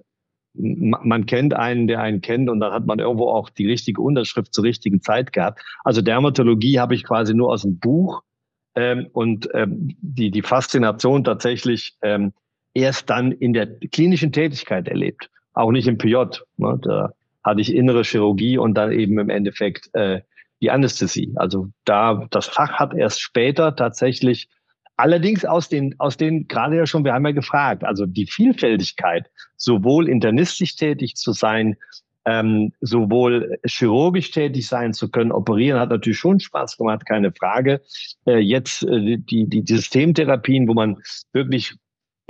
man kennt einen, der einen kennt und dann hat man irgendwo auch die richtige Unterschrift zur richtigen Zeit gehabt. Also Dermatologie habe ich quasi nur aus dem Buch ähm, und ähm, die, die Faszination tatsächlich ähm, erst dann in der klinischen Tätigkeit erlebt. Auch nicht im P J. Ne? Da hatte ich innere Chirurgie und dann eben im Endeffekt äh, die Anästhesie. Also da, das Fach hat erst später tatsächlich, allerdings aus den, aus den, gerade ja schon, wir haben ja gefragt, also die Vielfältigkeit, sowohl internistisch tätig zu sein, ähm, sowohl chirurgisch tätig sein zu können, operieren, hat natürlich schon Spaß gemacht, keine Frage. Äh, jetzt äh, die, die, die Systemtherapien, wo man wirklich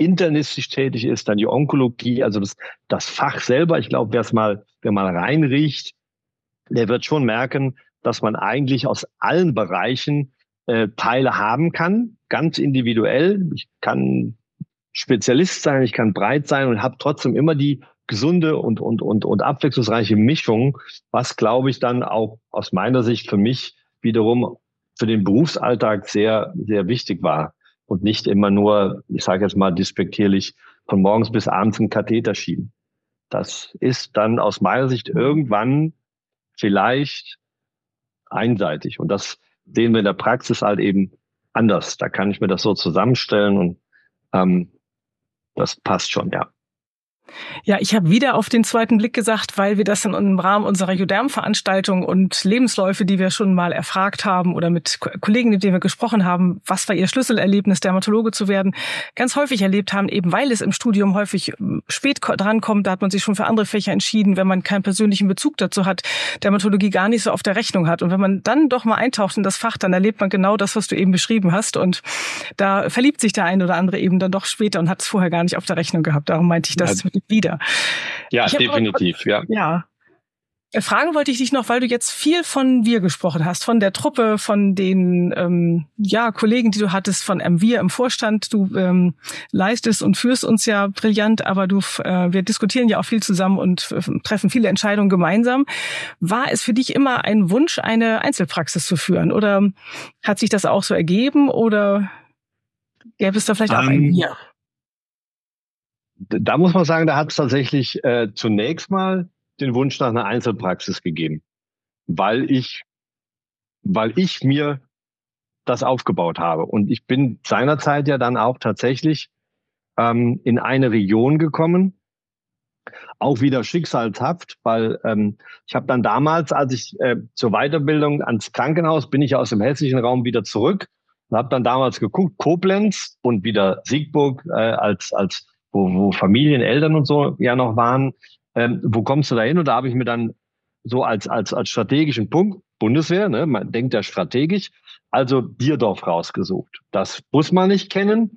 internistisch tätig ist, dann die Onkologie, also das, das Fach selber. Ich glaube, wer es mal, wer mal reinriecht, der wird schon merken, dass man eigentlich aus allen Bereichen äh, Teile haben kann, ganz individuell. Ich kann Spezialist sein, ich kann breit sein und habe trotzdem immer die gesunde und, und, und, und abwechslungsreiche Mischung, was, glaube ich, dann auch aus meiner Sicht für mich wiederum für den Berufsalltag sehr, sehr wichtig war und nicht immer nur, ich sage jetzt mal despektierlich, von morgens bis abends einen Katheter schieben. Das ist dann aus meiner Sicht irgendwann vielleicht einseitig. Und das sehen wir in der Praxis halt eben anders. Da kann ich mir das so zusammenstellen und ähm, das passt schon, ja. Ja, ich habe wieder auf den zweiten Blick gesagt, weil wir das im Rahmen unserer Juderm-Veranstaltung und Lebensläufe, die wir schon mal erfragt haben oder mit Kollegen, mit denen wir gesprochen haben, was war ihr Schlüsselerlebnis, Dermatologe zu werden, ganz häufig erlebt haben, eben weil es im Studium häufig spät drankommt, da hat man sich schon für andere Fächer entschieden, wenn man keinen persönlichen Bezug dazu hat, Dermatologie gar nicht so auf der Rechnung hat. Und wenn man dann doch mal eintaucht in das Fach, dann erlebt man genau das, was du eben beschrieben hast. Und da verliebt sich der eine oder andere eben dann doch später und hat es vorher gar nicht auf der Rechnung gehabt. Darum meinte ich das. Ja. Wieder. Ja, definitiv, aber, ja. Ja. Fragen wollte ich dich noch, weil du jetzt viel von wir gesprochen hast, von der Truppe, von den ähm, ja Kollegen, die du hattest, von ähm, wir im Vorstand. Du ähm, leistest und führst uns ja brillant, aber du, äh, wir diskutieren ja auch viel zusammen und äh, treffen viele Entscheidungen gemeinsam. War es für dich immer ein Wunsch, eine Einzelpraxis zu führen, oder hat sich das auch so ergeben, oder gäbe es da vielleicht auch um, ein Wir? Da muss man sagen, da hat es tatsächlich äh, zunächst mal den Wunsch nach einer Einzelpraxis gegeben, weil ich, weil ich mir das aufgebaut habe. Und ich bin seinerzeit ja dann auch tatsächlich ähm, in eine Region gekommen, auch wieder schicksalshaft, weil ähm, ich habe dann damals, als ich äh, zur Weiterbildung ans Krankenhaus, bin ich aus dem hessischen Raum wieder zurück und habe dann damals geguckt, Koblenz und wieder Siegburg äh, als als Wo, wo Familien, Eltern und so ja noch waren, ähm, wo kommst du da hin? Und da habe ich mir dann so als als als strategischen Punkt, Bundeswehr, ne, man denkt ja strategisch, also Dierdorf rausgesucht. Das muss man nicht kennen.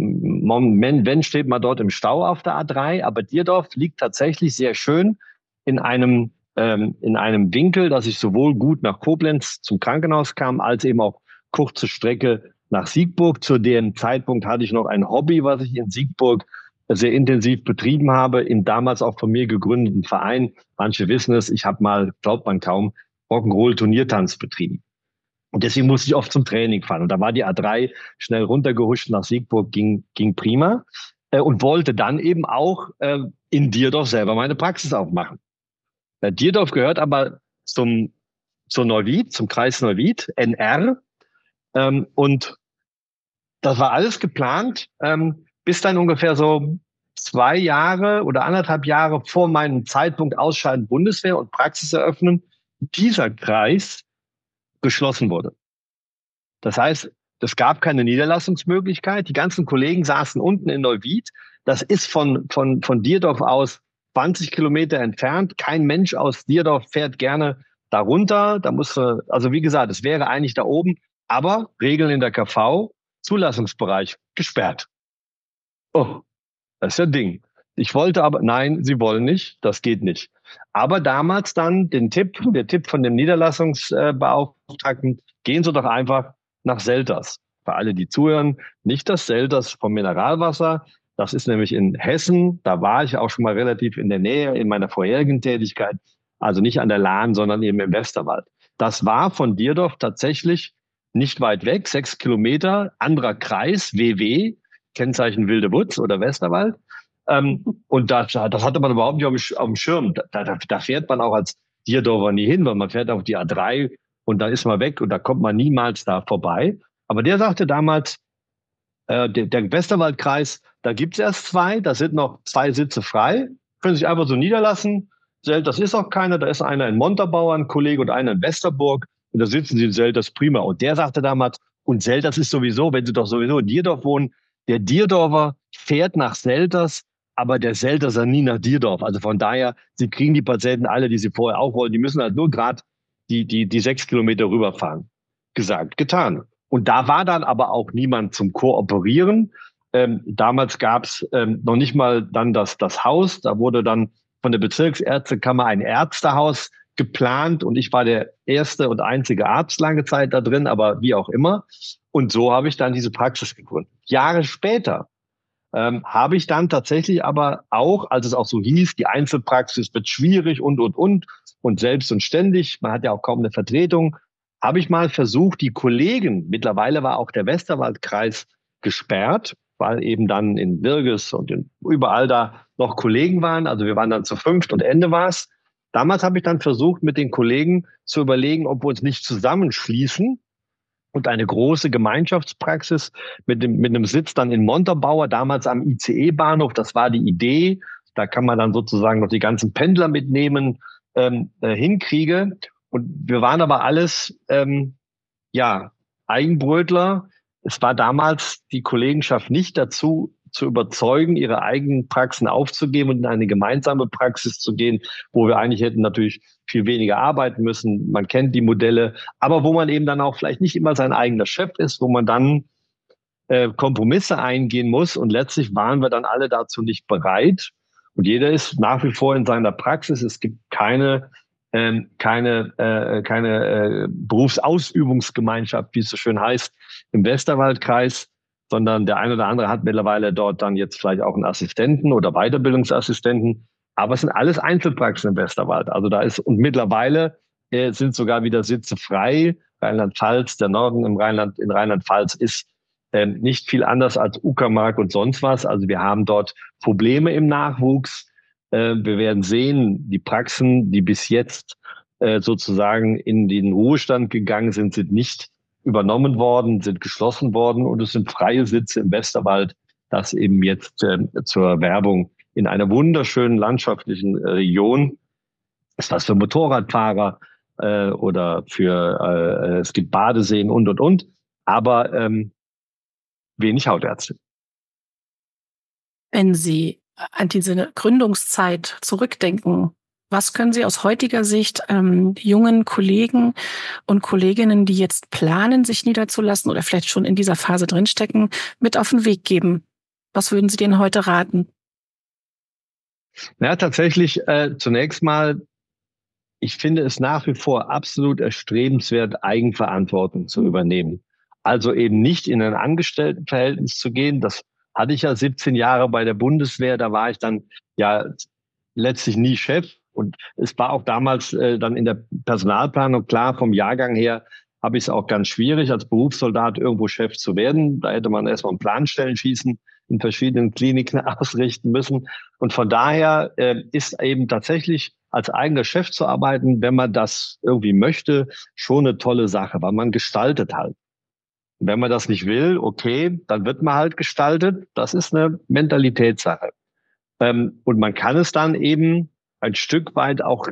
Wenn, wenn steht man dort im Stau auf der A drei, aber Dierdorf liegt tatsächlich sehr schön in einem ähm, in einem Winkel, dass ich sowohl gut nach Koblenz zum Krankenhaus kam, als eben auch kurze Strecke nach Siegburg. Zu dem Zeitpunkt hatte ich noch ein Hobby, was ich in Siegburg sehr intensiv betrieben habe, im damals auch von mir gegründeten Verein. Manche wissen es, ich habe mal, glaubt man kaum, Rock'n'Roll-Turniertanz betrieben. Und deswegen musste ich oft zum Training fahren. Und da war die A drei schnell runtergehuscht nach Siegburg, ging, ging prima. Äh, und wollte dann eben auch äh, in Dierdorf selber meine Praxis aufmachen. Äh, Dierdorf gehört aber zum, zur Neuwied, zum Kreis Neuwied, N R. Ähm, und das war alles geplant, ähm, bis dann ungefähr so zwei Jahre oder anderthalb Jahre vor meinem Zeitpunkt Ausscheiden Bundeswehr und Praxis eröffnen, dieser Kreis geschlossen wurde. Das heißt, es gab keine Niederlassungsmöglichkeit. Die ganzen Kollegen saßen unten in Neuwied. Das ist von, von, von Dierdorf aus zwanzig Kilometer entfernt. Kein Mensch aus Dierdorf fährt gerne da runter. Da musste, also wie gesagt, es wäre eigentlich da oben, aber Regeln in der K V, Zulassungsbereich gesperrt. Oh, das ist ja ein Ding. Ich wollte aber, nein, sie wollen nicht, das geht nicht. Aber damals dann den Tipp, der Tipp von dem Niederlassungsbeauftragten, gehen Sie doch einfach nach Selters. Für alle, die zuhören, nicht das Selters vom Mineralwasser. Das ist nämlich in Hessen. Da war ich auch schon mal relativ in der Nähe in meiner vorherigen Tätigkeit. Also nicht an der Lahn, sondern eben im Westerwald. Das war von Dierdorf tatsächlich nicht weit weg, sechs Kilometer, anderer Kreis, W W, Kennzeichen Wilde Wutz oder Westerwald. Ähm, und das, das hatte man überhaupt nicht auf dem, auf dem Schirm. Da, da, da fährt man auch als Dierdorfer nie hin, weil man fährt auf die A drei und da ist man weg und da kommt man niemals da vorbei. Aber der sagte damals, äh, der, der Westerwaldkreis, da gibt's erst zwei, da sind noch zwei Sitze frei, können sich einfach so niederlassen. Das ist auch keiner, da ist einer in Montabaur, ein Kollege, und einer in Westerburg. Und da sitzen sie in Selters prima. Und der sagte damals, und Selters ist sowieso, wenn sie doch sowieso in Dierdorf wohnen, der Dierdorfer fährt nach Selters, aber der Selterser nie nach Dierdorf. Also von daher, sie kriegen die Patienten alle, die sie vorher auch wollen. Die müssen halt nur gerade die, die, die sechs Kilometer rüberfahren. Gesagt, getan. Und da war dann aber auch niemand zum Kooperieren. Ähm, damals gab es ähm, noch nicht mal dann das, das Haus. Da wurde dann von der Bezirksärztekammer ein Ärztehaus geplant und ich war der erste und einzige Arzt lange Zeit da drin, aber wie auch immer. Und so habe ich dann diese Praxis gegründet. Jahre später ähm, habe ich dann tatsächlich aber auch, als es auch so hieß, die Einzelpraxis wird schwierig und, und, und und selbst und ständig, man hat ja auch kaum eine Vertretung, habe ich mal versucht, die Kollegen, mittlerweile war auch der Westerwaldkreis gesperrt, weil eben dann in Wirges und in, überall da noch Kollegen waren. Also wir waren dann zu fünft und Ende war es. Damals habe ich dann versucht, mit den Kollegen zu überlegen, ob wir uns nicht zusammenschließen und eine große Gemeinschaftspraxis mit dem, mit einem Sitz dann in Montabaur, damals am I C E-Bahnhof, das war die Idee. Da kann man dann sozusagen noch die ganzen Pendler mitnehmen, ähm, äh, hinkriege. Und wir waren aber alles, ähm, ja, Eigenbrötler. Es war damals die Kollegenschaft nicht dazu zu überzeugen, ihre eigenen Praxen aufzugeben und in eine gemeinsame Praxis zu gehen, wo wir eigentlich hätten natürlich viel weniger arbeiten müssen. Man kennt die Modelle, aber wo man eben dann auch vielleicht nicht immer sein eigener Chef ist, wo man dann äh, Kompromisse eingehen muss. Und letztlich waren wir dann alle dazu nicht bereit. Und jeder ist nach wie vor in seiner Praxis. Es gibt keine ähm, keine äh, keine äh, Berufsausübungsgemeinschaft, wie es so schön heißt, im Westerwaldkreis, sondern der eine oder andere hat mittlerweile dort dann jetzt vielleicht auch einen Assistenten oder Weiterbildungsassistenten. Aber es sind alles Einzelpraxen im Westerwald. Also da ist, und mittlerweile äh, sind sogar wieder Sitze frei. Rheinland-Pfalz, der Norden im Rheinland, in Rheinland-Pfalz ist äh, nicht viel anders als Uckermark und sonst was. Also wir haben dort Probleme im Nachwuchs. Äh, wir werden sehen, die Praxen, die bis jetzt äh, sozusagen in den Ruhestand gegangen sind, sind nicht übernommen worden, sind geschlossen worden und es sind freie Sitze im Westerwald, das eben jetzt äh, zur Werbung in einer wunderschönen landschaftlichen äh, Region ist was für Motorradfahrer äh, oder für, äh, es gibt Badeseen und, und, und, aber ähm, wenig Hautärzte. Wenn Sie an diese Gründungszeit zurückdenken, was können Sie aus heutiger Sicht ähm, jungen Kollegen und Kolleginnen, die jetzt planen, sich niederzulassen oder vielleicht schon in dieser Phase drinstecken, mit auf den Weg geben? Was würden Sie denen heute raten? Ja, tatsächlich äh, zunächst mal, ich finde es nach wie vor absolut erstrebenswert, Eigenverantwortung zu übernehmen. Also eben nicht in ein Angestelltenverhältnis zu gehen. Das hatte ich ja siebzehn Jahre bei der Bundeswehr. Da war ich dann ja letztlich nie Chef. Und es war auch damals äh, dann in der Personalplanung klar, vom Jahrgang her habe ich es auch ganz schwierig, als Berufssoldat irgendwo Chef zu werden. Da hätte man erstmal ein Planstellenschießen in verschiedenen Kliniken ausrichten müssen. Und von daher äh, ist eben tatsächlich als eigener Chef zu arbeiten, wenn man das irgendwie möchte, schon eine tolle Sache, weil man gestaltet halt. Wenn man das nicht will, okay, dann wird man halt gestaltet. Das ist eine Mentalitätssache. Ähm, und man kann es dann eben ein Stück weit auch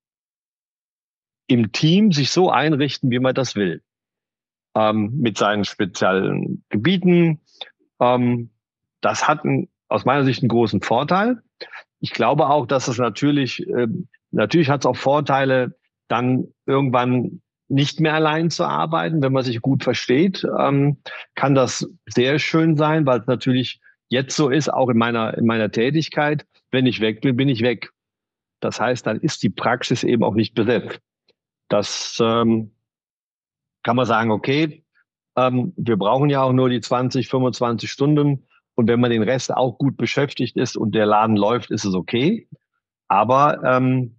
im Team sich so einrichten, wie man das will. Ähm, mit seinen speziellen Gebieten. Ähm, das hat einen, aus meiner Sicht einen großen Vorteil. Ich glaube auch, dass es natürlich, äh, natürlich hat es auch Vorteile, dann irgendwann nicht mehr allein zu arbeiten, wenn man sich gut versteht, ähm, kann das sehr schön sein, weil es natürlich jetzt so ist, auch in meiner, in meiner Tätigkeit, wenn ich weg bin, bin ich weg. Das heißt, dann ist die Praxis eben auch nicht besetzt. Das ähm, kann man sagen, okay, ähm, wir brauchen ja auch nur die zwanzig, fünfundzwanzig Stunden und wenn man den Rest auch gut beschäftigt ist und der Laden läuft, ist es okay. Aber ähm,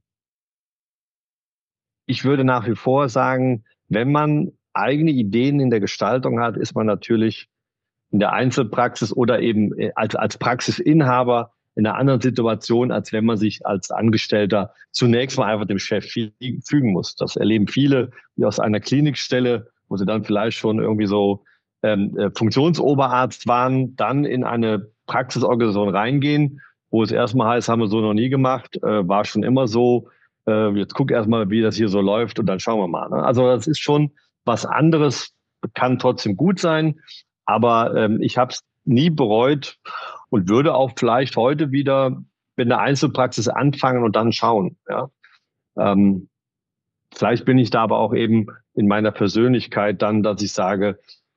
ich würde nach wie vor sagen, wenn man eigene Ideen in der Gestaltung hat, ist man natürlich in der Einzelpraxis oder eben als, als Praxisinhaber in einer anderen Situation, als wenn man sich als Angestellter zunächst mal einfach dem Chef fügen muss. Das erleben viele, die aus einer Klinikstelle, wo sie dann vielleicht schon irgendwie so ähm, Funktionsoberarzt waren, dann in eine Praxisorganisation reingehen, wo es erstmal heißt, haben wir so noch nie gemacht, äh, war schon immer so, äh, jetzt guck erstmal, wie das hier so läuft und dann schauen wir mal. Ne? Also das ist schon was anderes, kann trotzdem gut sein, aber ähm, ich habe es nie bereut und würde auch vielleicht heute wieder mit einer Einzelpraxis anfangen und dann schauen. Ja? Ähm, vielleicht bin ich da aber auch eben in meiner Persönlichkeit dann, dass ich sage,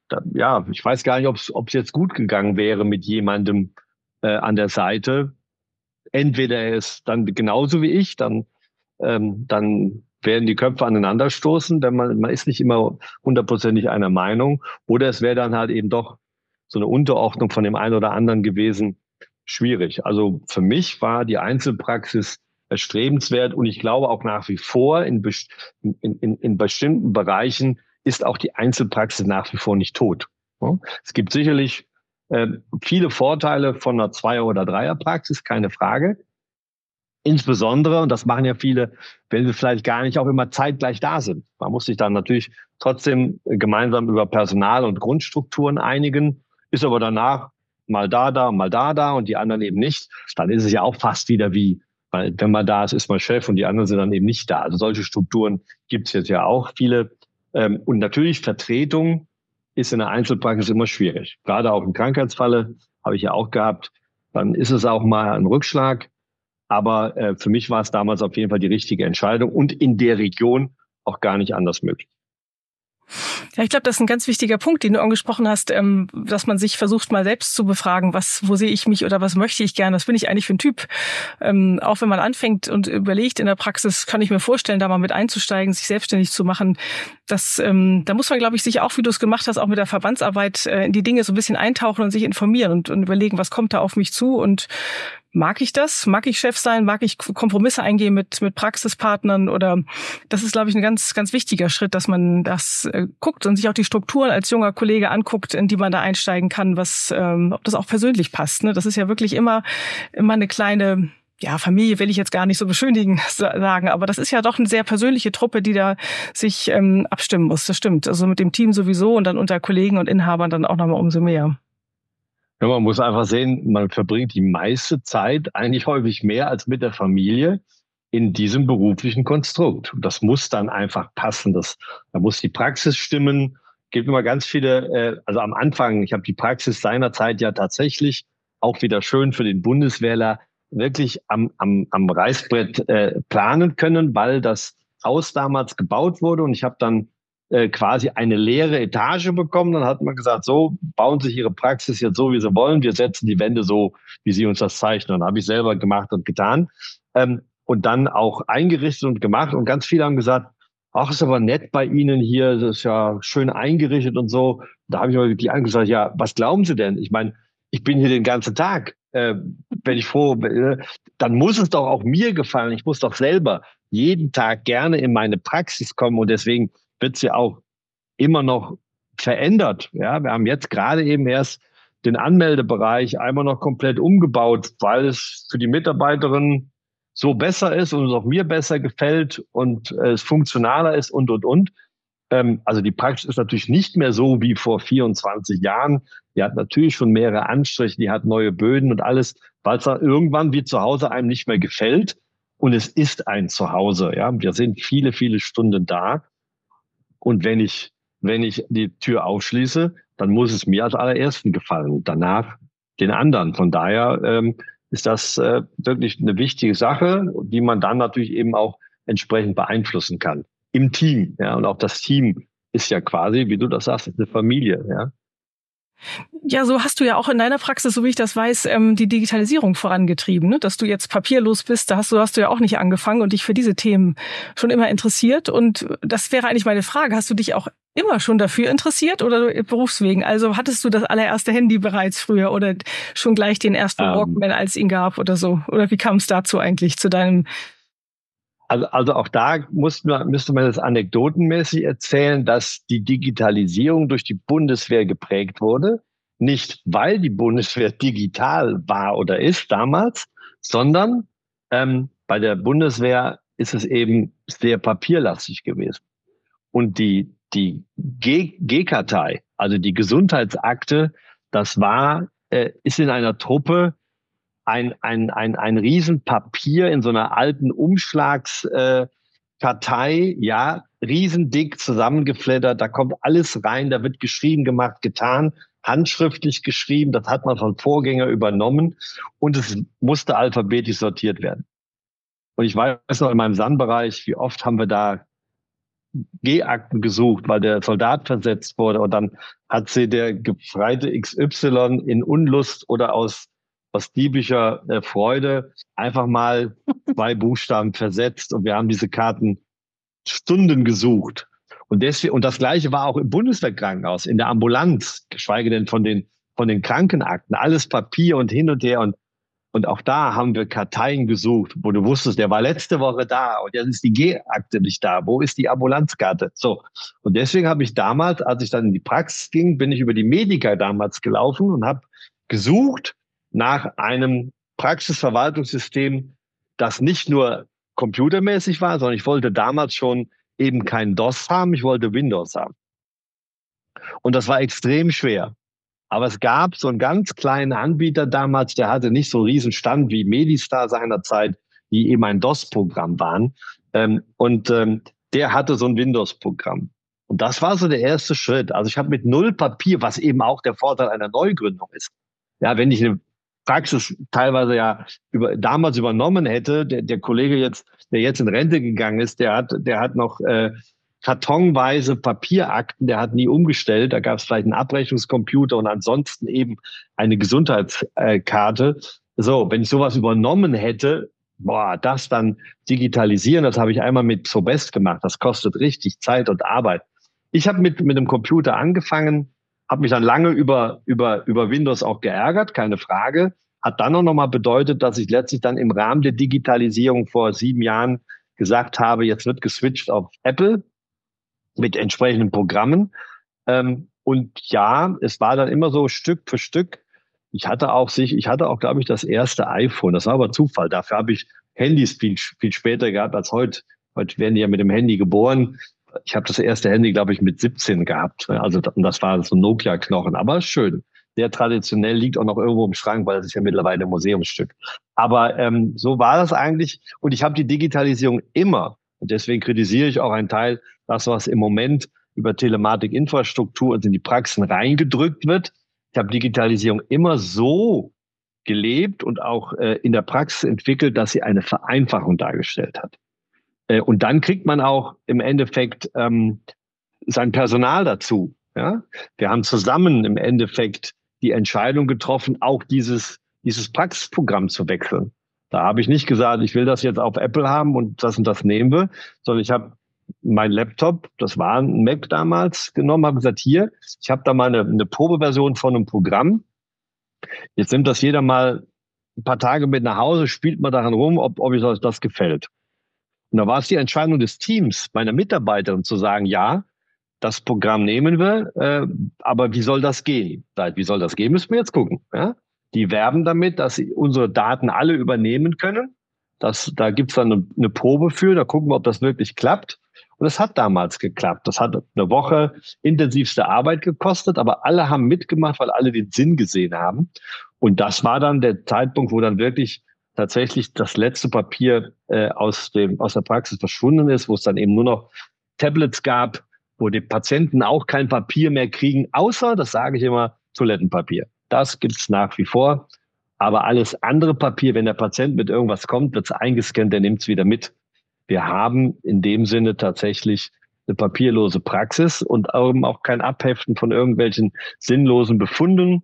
da, ja, ich weiß gar nicht, ob es jetzt gut gegangen wäre mit jemandem äh, an der Seite. Entweder er ist dann genauso wie ich, dann, ähm, dann werden die Köpfe aneinanderstoßen, denn man, man ist nicht immer hundertprozentig einer Meinung. Oder es wäre dann halt eben doch so eine Unterordnung von dem einen oder anderen gewesen, schwierig. Also für mich war die Einzelpraxis erstrebenswert und ich glaube auch nach wie vor in, in, in, in bestimmten Bereichen ist auch die Einzelpraxis nach wie vor nicht tot. Es gibt sicherlich äh, viele Vorteile von einer Zweier- oder Dreierpraxis, keine Frage. Insbesondere, und das machen ja viele, wenn sie vielleicht gar nicht auch immer zeitgleich da sind. Man muss sich dann natürlich trotzdem gemeinsam über Personal und Grundstrukturen einigen, ist aber danach mal da, da, mal da, da und die anderen eben nicht. Dann ist es ja auch fast wieder wie, weil wenn man da ist, ist man Chef und die anderen sind dann eben nicht da. Also solche Strukturen gibt es jetzt ja auch viele. Und natürlich Vertretung ist in der Einzelpraxis immer schwierig. Gerade auch im Krankheitsfalle habe ich ja auch gehabt. Dann ist es auch mal ein Rückschlag. Aber äh, für mich war es damals auf jeden Fall die richtige Entscheidung und in der Region auch gar nicht anders möglich. Ja, ich glaube, das ist ein ganz wichtiger Punkt, den du angesprochen hast, ähm, dass man sich versucht, mal selbst zu befragen, was, wo sehe ich mich oder was möchte ich gerne, was bin ich eigentlich für ein Typ. Ähm, auch wenn man anfängt und überlegt in der Praxis, kann ich mir vorstellen, da mal mit einzusteigen, sich selbstständig zu machen. Das, ähm, da muss man, glaube ich, sich auch, wie du es gemacht hast, auch mit der Verbandsarbeit äh, in die Dinge so ein bisschen eintauchen und sich informieren und, und überlegen, was kommt da auf mich zu und mag ich das? Mag ich Chef sein? Mag ich Kompromisse eingehen mit mit Praxispartnern? Oder das ist, glaube ich, ein ganz ganz wichtiger Schritt, dass man das äh, guckt und sich auch die Strukturen als junger Kollege anguckt, in die man da einsteigen kann, was ähm, ob das auch persönlich passt. Ne? Das ist ja wirklich immer immer eine kleine, ja, Familie will ich jetzt gar nicht so beschönigen sagen, aber das ist ja doch eine sehr persönliche Truppe, die da sich ähm, abstimmen muss. Das stimmt. Also mit dem Team sowieso und dann unter Kollegen und Inhabern dann auch nochmal umso mehr. Ja, man muss einfach sehen, man verbringt die meiste Zeit, eigentlich häufig mehr als mit der Familie, in diesem beruflichen Konstrukt. Und das muss dann einfach passen. Das, da muss die Praxis stimmen. Es gibt immer ganz viele, äh, also am Anfang, ich habe die Praxis seinerzeit ja tatsächlich auch wieder schön für den Bundeswehrler wirklich am, am, am Reißbrett äh, planen können, weil das Haus damals gebaut wurde und ich habe dann äh, quasi eine leere Etage bekommen. Dann hat man gesagt, so, bauen Sie sich Ihre Praxis jetzt so, wie Sie wollen. Wir setzen die Wände so, wie Sie uns das zeichnen. Dann habe ich selber gemacht und getan. Ähm, und dann auch eingerichtet und gemacht. Und ganz viele haben gesagt, ach, ist aber nett bei Ihnen hier, das ist ja schön eingerichtet und so. Da habe ich mal wirklich angesagt, ja, was glauben Sie denn? Ich meine, ich bin hier den ganzen Tag. Äh, wenn ich froh bin, dann muss es doch auch mir gefallen. Ich muss doch selber jeden Tag gerne in meine Praxis kommen. Und deswegen wird es ja auch immer noch verändert. Ja, wir haben jetzt gerade eben erst den Anmeldebereich einmal noch komplett umgebaut, weil es für die Mitarbeiterinnen so besser ist und es auch mir besser gefällt und äh, es funktionaler ist und, und, und. Ähm, also die Praxis ist natürlich nicht mehr so wie vor vierundzwanzig Jahren. Die hat natürlich schon mehrere Anstriche, die hat neue Böden und alles, weil es dann irgendwann wie zu Hause einem nicht mehr gefällt. Und es ist ein Zuhause. Ja, wir sind viele, viele Stunden da. Und wenn ich, wenn ich die Tür aufschließe, dann muss es mir als allerersten gefallen. Danach den anderen. Von daher ähm, ist das äh, wirklich eine wichtige Sache, die man dann natürlich eben auch entsprechend beeinflussen kann. Im Team. Ja, und auch das Team ist ja quasi, wie du das sagst, eine Familie. Ja. Ja, so hast du ja auch in deiner Praxis, so wie ich das weiß, die Digitalisierung vorangetrieben, ne? Dass du jetzt papierlos bist, da hast du, hast du ja auch nicht angefangen und dich für diese Themen schon immer interessiert. Und das wäre eigentlich meine Frage, hast du dich auch immer schon dafür interessiert oder berufswegen? Also hattest du das allererste Handy bereits früher oder schon gleich den ersten um. Walkman, als es ihn gab oder so? Oder wie kam es dazu eigentlich, zu deinem... Also, also auch da muss man, müsste man das anekdotenmäßig erzählen, dass die Digitalisierung durch die Bundeswehr geprägt wurde. Nicht, weil die Bundeswehr digital war oder ist damals, sondern ähm, bei der Bundeswehr ist es eben sehr papierlastig gewesen. Und die, die G-Kartei, also die Gesundheitsakte, das war, äh, ist in einer Truppe ein, ein, ein, ein Riesenpapier in so einer alten Umschlagskartei, äh, ja, riesendick zusammengeflattert, da kommt alles rein, da wird geschrieben, gemacht, getan, handschriftlich geschrieben, das hat man von Vorgänger übernommen und es musste alphabetisch sortiert werden. Und ich weiß noch in meinem S A N-Bereich, wie oft haben wir da G-Akten gesucht, weil der Soldat versetzt wurde und dann hat sie der Gefreite X Y in Unlust oder aus, aus diebischer äh, Freude einfach mal zwei Buchstaben versetzt und wir haben diese Karten Stunden gesucht. Und deswegen, und das Gleiche war auch im Bundeswehrkrankenhaus, in der Ambulanz, geschweige denn von den, von den Krankenakten, alles Papier und hin und her und Und auch da haben wir Karteien gesucht, wo du wusstest, der war letzte Woche da und jetzt ist die G-Akte nicht da. Wo ist die Ambulanzkarte? So. Und deswegen habe ich damals, als ich dann in die Praxis ging, bin ich über die Medica damals gelaufen und habe gesucht nach einem Praxisverwaltungssystem, das nicht nur computermäßig war, sondern ich wollte damals schon eben kein DOS haben, ich wollte Windows haben. Und das war extrem schwer. Aber es gab so einen ganz kleinen Anbieter damals, der hatte nicht so einen riesen Stand wie Medistar seinerzeit, die eben ein DOS-Programm waren. Ähm, und ähm, der hatte so ein Windows-Programm. Und das war so der erste Schritt. Also ich habe mit null Papier, was eben auch der Vorteil einer Neugründung ist. Ja, wenn ich eine Praxis teilweise ja über, damals übernommen hätte, der, der Kollege jetzt, der jetzt in Rente gegangen ist, der hat, der hat noch äh, kartonweise Papierakten, der hat nie umgestellt. Da gab es vielleicht einen Abrechnungscomputer und ansonsten eben eine Gesundheitskarte. So, wenn ich sowas übernommen hätte, boah, das dann digitalisieren, das habe ich einmal mit Sobest gemacht. Das kostet richtig Zeit und Arbeit. Ich habe mit mit dem Computer angefangen, habe mich dann lange über über über Windows auch geärgert, keine Frage. Hat dann auch nochmal bedeutet, dass ich letztlich dann im Rahmen der Digitalisierung vor sieben Jahren gesagt habe, jetzt wird geswitcht auf Apple mit entsprechenden Programmen. Ähm, und ja, es war dann immer so Stück für Stück. Ich hatte auch sich, ich hatte auch, glaube ich, das erste iPhone. Das war aber Zufall. Dafür habe ich Handys viel, viel später gehabt als heute. Heute werden die ja mit dem Handy geboren. Ich habe das erste Handy, glaube ich, mit siebzehn gehabt. Also das war so ein Nokia-Knochen. Aber schön. Sehr traditionell, liegt auch noch irgendwo im Schrank, weil das ist ja mittlerweile ein Museumsstück. Aber ähm, so war das eigentlich. Und ich habe die Digitalisierung immer, und deswegen kritisiere ich auch einen Teil, das, was im Moment über Telematikinfrastruktur und in die Praxen reingedrückt wird. Ich habe Digitalisierung immer so gelebt und auch äh, in der Praxis entwickelt, dass sie eine Vereinfachung dargestellt hat. Äh, und dann kriegt man auch im Endeffekt ähm, sein Personal dazu. Ja? Wir haben zusammen im Endeffekt die Entscheidung getroffen, auch dieses, dieses Praxisprogramm zu wechseln. Da habe ich nicht gesagt, ich will das jetzt auf Apple haben und das und das nehmen wir, sondern ich habe mein Laptop, das war ein Mac damals, genommen, habe gesagt, hier, ich habe da mal eine, eine Probeversion von einem Programm. Jetzt nimmt das jeder mal ein paar Tage mit nach Hause, spielt mal daran rum, ob, ob euch das gefällt. Und da war es die Entscheidung des Teams, meiner Mitarbeiterin, zu sagen, ja, das Programm nehmen wir, äh, aber wie soll das gehen? Wie soll das gehen, müssen wir jetzt gucken. Ja? Die werben damit, dass sie unsere Daten alle übernehmen können. Das, da gibt's dann eine, eine Probe für, da gucken wir, ob das wirklich klappt. Und es hat damals geklappt. Das hat eine Woche intensivste Arbeit gekostet, aber alle haben mitgemacht, weil alle den Sinn gesehen haben. Und das war dann der Zeitpunkt, wo dann wirklich tatsächlich das letzte Papier äh, aus dem aus der Praxis verschwunden ist, wo es dann eben nur noch Tablets gab, wo die Patienten auch kein Papier mehr kriegen, außer, das sage ich immer, Toilettenpapier. Das gibt's nach wie vor. Aber alles andere Papier, wenn der Patient mit irgendwas kommt, wird's eingescannt, der nimmt's wieder mit. Wir haben in dem Sinne tatsächlich eine papierlose Praxis und auch kein Abheften von irgendwelchen sinnlosen Befunden.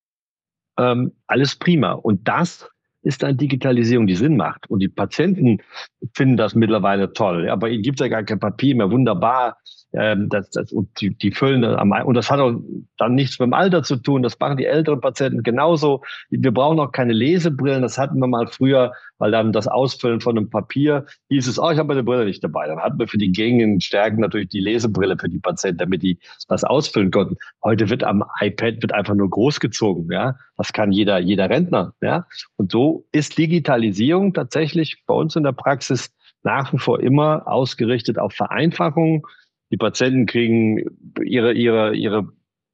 Ähm, alles prima. Und das ist eine Digitalisierung, die Sinn macht. Und die Patienten finden das mittlerweile toll. Ja, bei ihnen gibt es ja gar kein Papier mehr. Wunderbar. Ähm, das, das, und die, die füllen das am, und das hat auch dann nichts mit dem Alter zu tun. Das machen die älteren Patienten genauso. Wir brauchen auch keine Lesebrillen. Das hatten wir mal früher, weil dann das Ausfüllen von einem Papier hieß es, oh, ich habe meine Brille nicht dabei. Dann hatten wir für die gängigen Stärken natürlich die Lesebrille für die Patienten, damit die das ausfüllen konnten. Heute wird am iPad wird einfach nur großgezogen. Ja, das kann jeder, jeder Rentner. Ja, und so ist Digitalisierung tatsächlich bei uns in der Praxis nach wie vor immer ausgerichtet auf Vereinfachung. Die Patienten kriegen ihre, ihre, ihre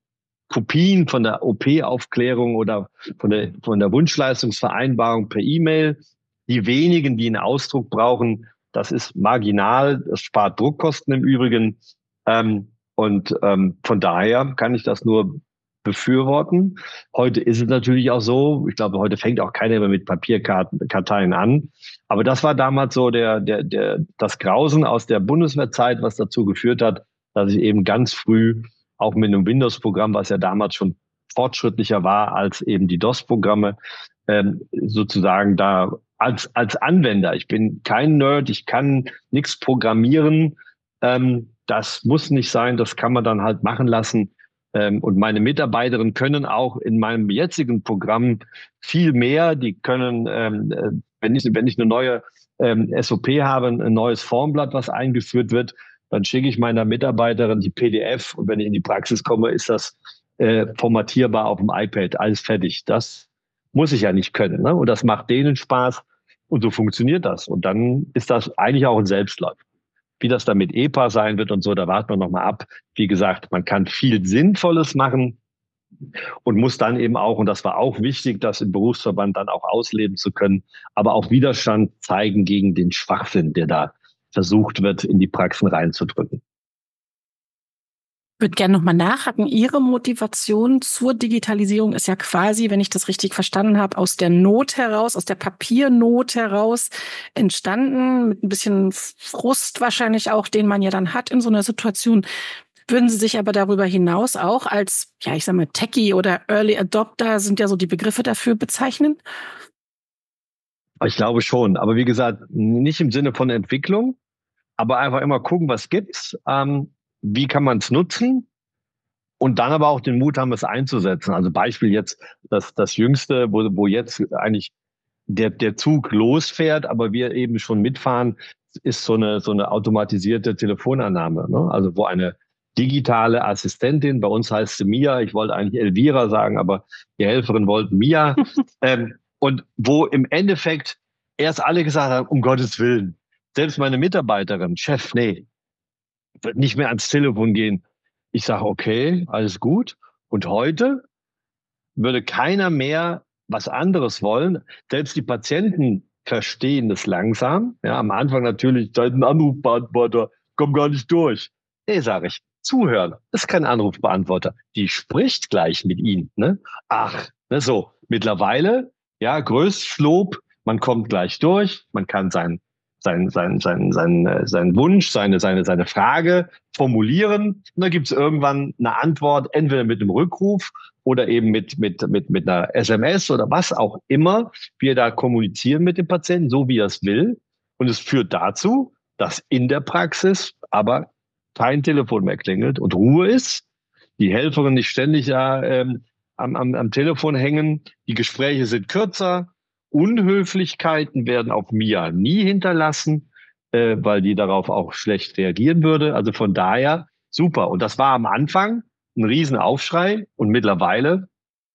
Kopien von der O P-Aufklärung oder von der, von der Wunschleistungsvereinbarung per E-Mail. Die wenigen, die einen Ausdruck brauchen, das ist marginal. Das spart Druckkosten im Übrigen. Ähm, und ähm, von daher kann ich das nur befürworten. Heute ist es natürlich auch so, ich glaube, heute fängt auch keiner mehr mit Papierkarteien an. Aber das war damals so der, der, der, das Grausen aus der Bundeswehrzeit, was dazu geführt hat, dass ich eben ganz früh auch mit einem Windows-Programm, was ja damals schon fortschrittlicher war als eben die DOS-Programme, ähm, sozusagen da als, als Anwender. Ich bin kein Nerd, ich kann nichts programmieren. Ähm, das muss nicht sein, das kann man dann halt machen lassen. Ähm, und meine Mitarbeiterinnen können auch in meinem jetzigen Programm viel mehr. Die können, ähm, wenn ich, wenn ich eine neue ähm, S O P habe, ein neues Formblatt, was eingeführt wird, dann schicke ich meiner Mitarbeiterin die P D F und wenn ich in die Praxis komme, ist das äh, formatierbar auf dem iPad, alles fertig. Das muss ich ja nicht können, ne? Und das macht denen Spaß und so funktioniert das. Und dann ist das eigentlich auch ein Selbstläufer. Wie das dann mit E P A sein wird und so, da warten wir noch mal ab. Wie gesagt, man kann viel Sinnvolles machen und muss dann eben auch, und das war auch wichtig, das im Berufsverband dann auch ausleben zu können, aber auch Widerstand zeigen gegen den Schwachsinn, der da versucht wird, in die Praxen reinzudrücken. Ich würde gerne nochmal nachhaken. Ihre Motivation zur Digitalisierung ist ja quasi, wenn ich das richtig verstanden habe, aus der Not heraus, aus der Papiernot heraus entstanden, mit ein bisschen Frust wahrscheinlich auch, den man ja dann hat in so einer Situation. Würden Sie sich aber darüber hinaus auch als, ja, ich sag mal, Techie oder Early Adopter, sind ja so die Begriffe dafür, bezeichnen? Ich glaube schon. Aber wie gesagt, nicht im Sinne von Entwicklung, aber einfach immer gucken, was gibt's, ähm, wie kann man es nutzen und dann aber auch den Mut haben, es einzusetzen. Also Beispiel jetzt, das, das Jüngste, wo, wo jetzt eigentlich der, der Zug losfährt, aber wir eben schon mitfahren, ist so eine, so eine automatisierte Telefonannahme, ne? Also wo eine digitale Assistentin, bei uns heißt sie Mia, ich wollte eigentlich Elvira sagen, aber die Helferin wollte Mia, ähm, und wo im Endeffekt erst alle gesagt haben, um Gottes Willen, selbst meine Mitarbeiterin, Chef, nee, wird nicht mehr ans Telefon gehen. Ich sage, okay, alles gut. Und heute würde keiner mehr was anderes wollen. Selbst die Patienten verstehen das langsam. Ja, am Anfang natürlich, da ist ein Anrufbeantworter, komm gar nicht durch. Nee, sage ich, zuhören, ist kein Anrufbeantworter. Die spricht gleich mit Ihnen. Ne? Ach, ne, so. Mittlerweile, ja, größtes Lob, man kommt gleich durch, man kann sein sein, sein, sein, sein, sein Wunsch, seine, seine, seine Frage formulieren. Und dann gibt es irgendwann eine Antwort, entweder mit einem Rückruf oder eben mit, mit, mit, mit einer S M S oder was auch immer. Wir da kommunizieren mit dem Patienten, so wie er es will. Und es führt dazu, dass in der Praxis aber kein Telefon mehr klingelt und Ruhe ist. Die Helferin nicht ständig da ähm, am, am, am Telefon hängen. Die Gespräche sind kürzer. Unhöflichkeiten werden auf Mia nie hinterlassen, äh, weil die darauf auch schlecht reagieren würde. Also von daher super. Und das war am Anfang ein Riesenaufschrei und mittlerweile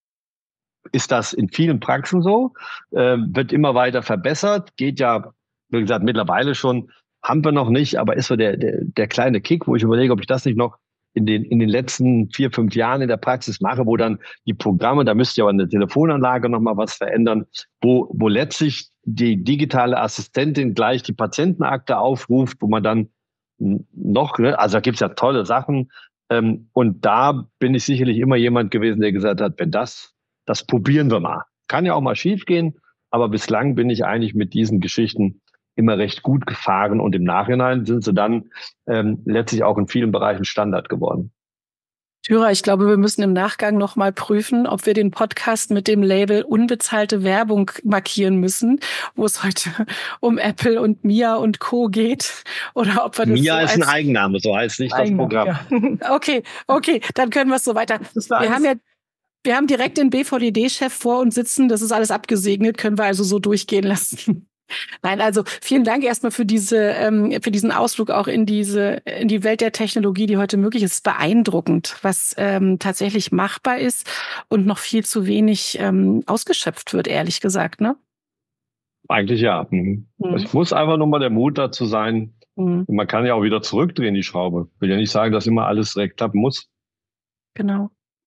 ist das in vielen Praxen so, äh, wird immer weiter verbessert, geht ja, wie gesagt, mittlerweile schon, haben wir noch nicht, aber ist so der, der, der kleine Kick, wo ich überlege, ob ich das nicht noch in den, in den letzten vier, fünf Jahren in der Praxis mache, wo dann die Programme, da müsste ich aber an der Telefonanlage nochmal was verändern, wo, wo letztlich die digitale Assistentin gleich die Patientenakte aufruft, wo man dann noch, also da gibt's ja tolle Sachen, ähm, und da bin ich sicherlich immer jemand gewesen, der gesagt hat, wenn das, das probieren wir mal. Kann ja auch mal schief gehen, aber bislang bin ich eigentlich mit diesen Geschichten immer recht gut gefahren und im Nachhinein sind sie dann ähm, letztlich auch in vielen Bereichen Standard geworden. Thyra, ich glaube, wir müssen im Nachgang noch mal prüfen, ob wir den Podcast mit dem Label unbezahlte Werbung markieren müssen, wo es heute um Apple und Mia und Co. geht. Oder ob wir das Mia so ist ein Eigenname, so heißt nicht das Programm. Ja. Okay, okay, dann können wir es so weiter. Wir haben ja Wir haben direkt den B V D D-Chef vor uns sitzen. Das ist alles abgesegnet, können wir also so durchgehen lassen. Nein, also vielen Dank erstmal für diese, ähm, für diesen Ausflug auch in diese, in die Welt der Technologie, die heute möglich ist. Es ist beeindruckend, was ähm, tatsächlich machbar ist und noch viel zu wenig ähm, ausgeschöpft wird, ehrlich gesagt, ne? Eigentlich ja. Mhm. Mhm. Es muss einfach nur mal der Mut dazu sein. Mhm. Und man kann ja auch wieder zurückdrehen, die Schraube. Ich will ja nicht sagen, dass immer alles direkt klappen muss. Genau.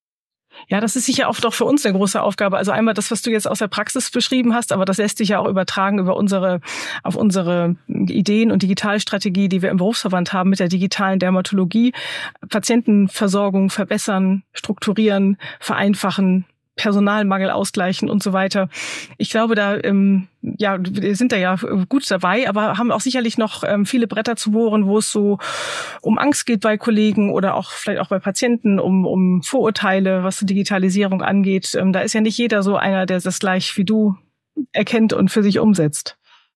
Ja, das ist sicher oft auch für uns eine große Aufgabe. Also einmal das, was du jetzt aus der Praxis beschrieben hast, aber das lässt sich ja auch übertragen über unsere, auf unsere Ideen und Digitalstrategie, die wir im Berufsverband haben mit der digitalen Dermatologie. Patientenversorgung verbessern, strukturieren, vereinfachen, Personalmangel ausgleichen und so weiter. Ich glaube, da ähm, ja, wir sind da ja gut dabei, aber haben auch sicherlich noch ähm, viele Bretter zu bohren, wo es so um Angst geht bei Kollegen oder auch vielleicht auch bei Patienten, um um Vorurteile, was die Digitalisierung angeht. Ähm, da ist ja nicht jeder so einer, der das gleich wie du erkennt und für sich umsetzt.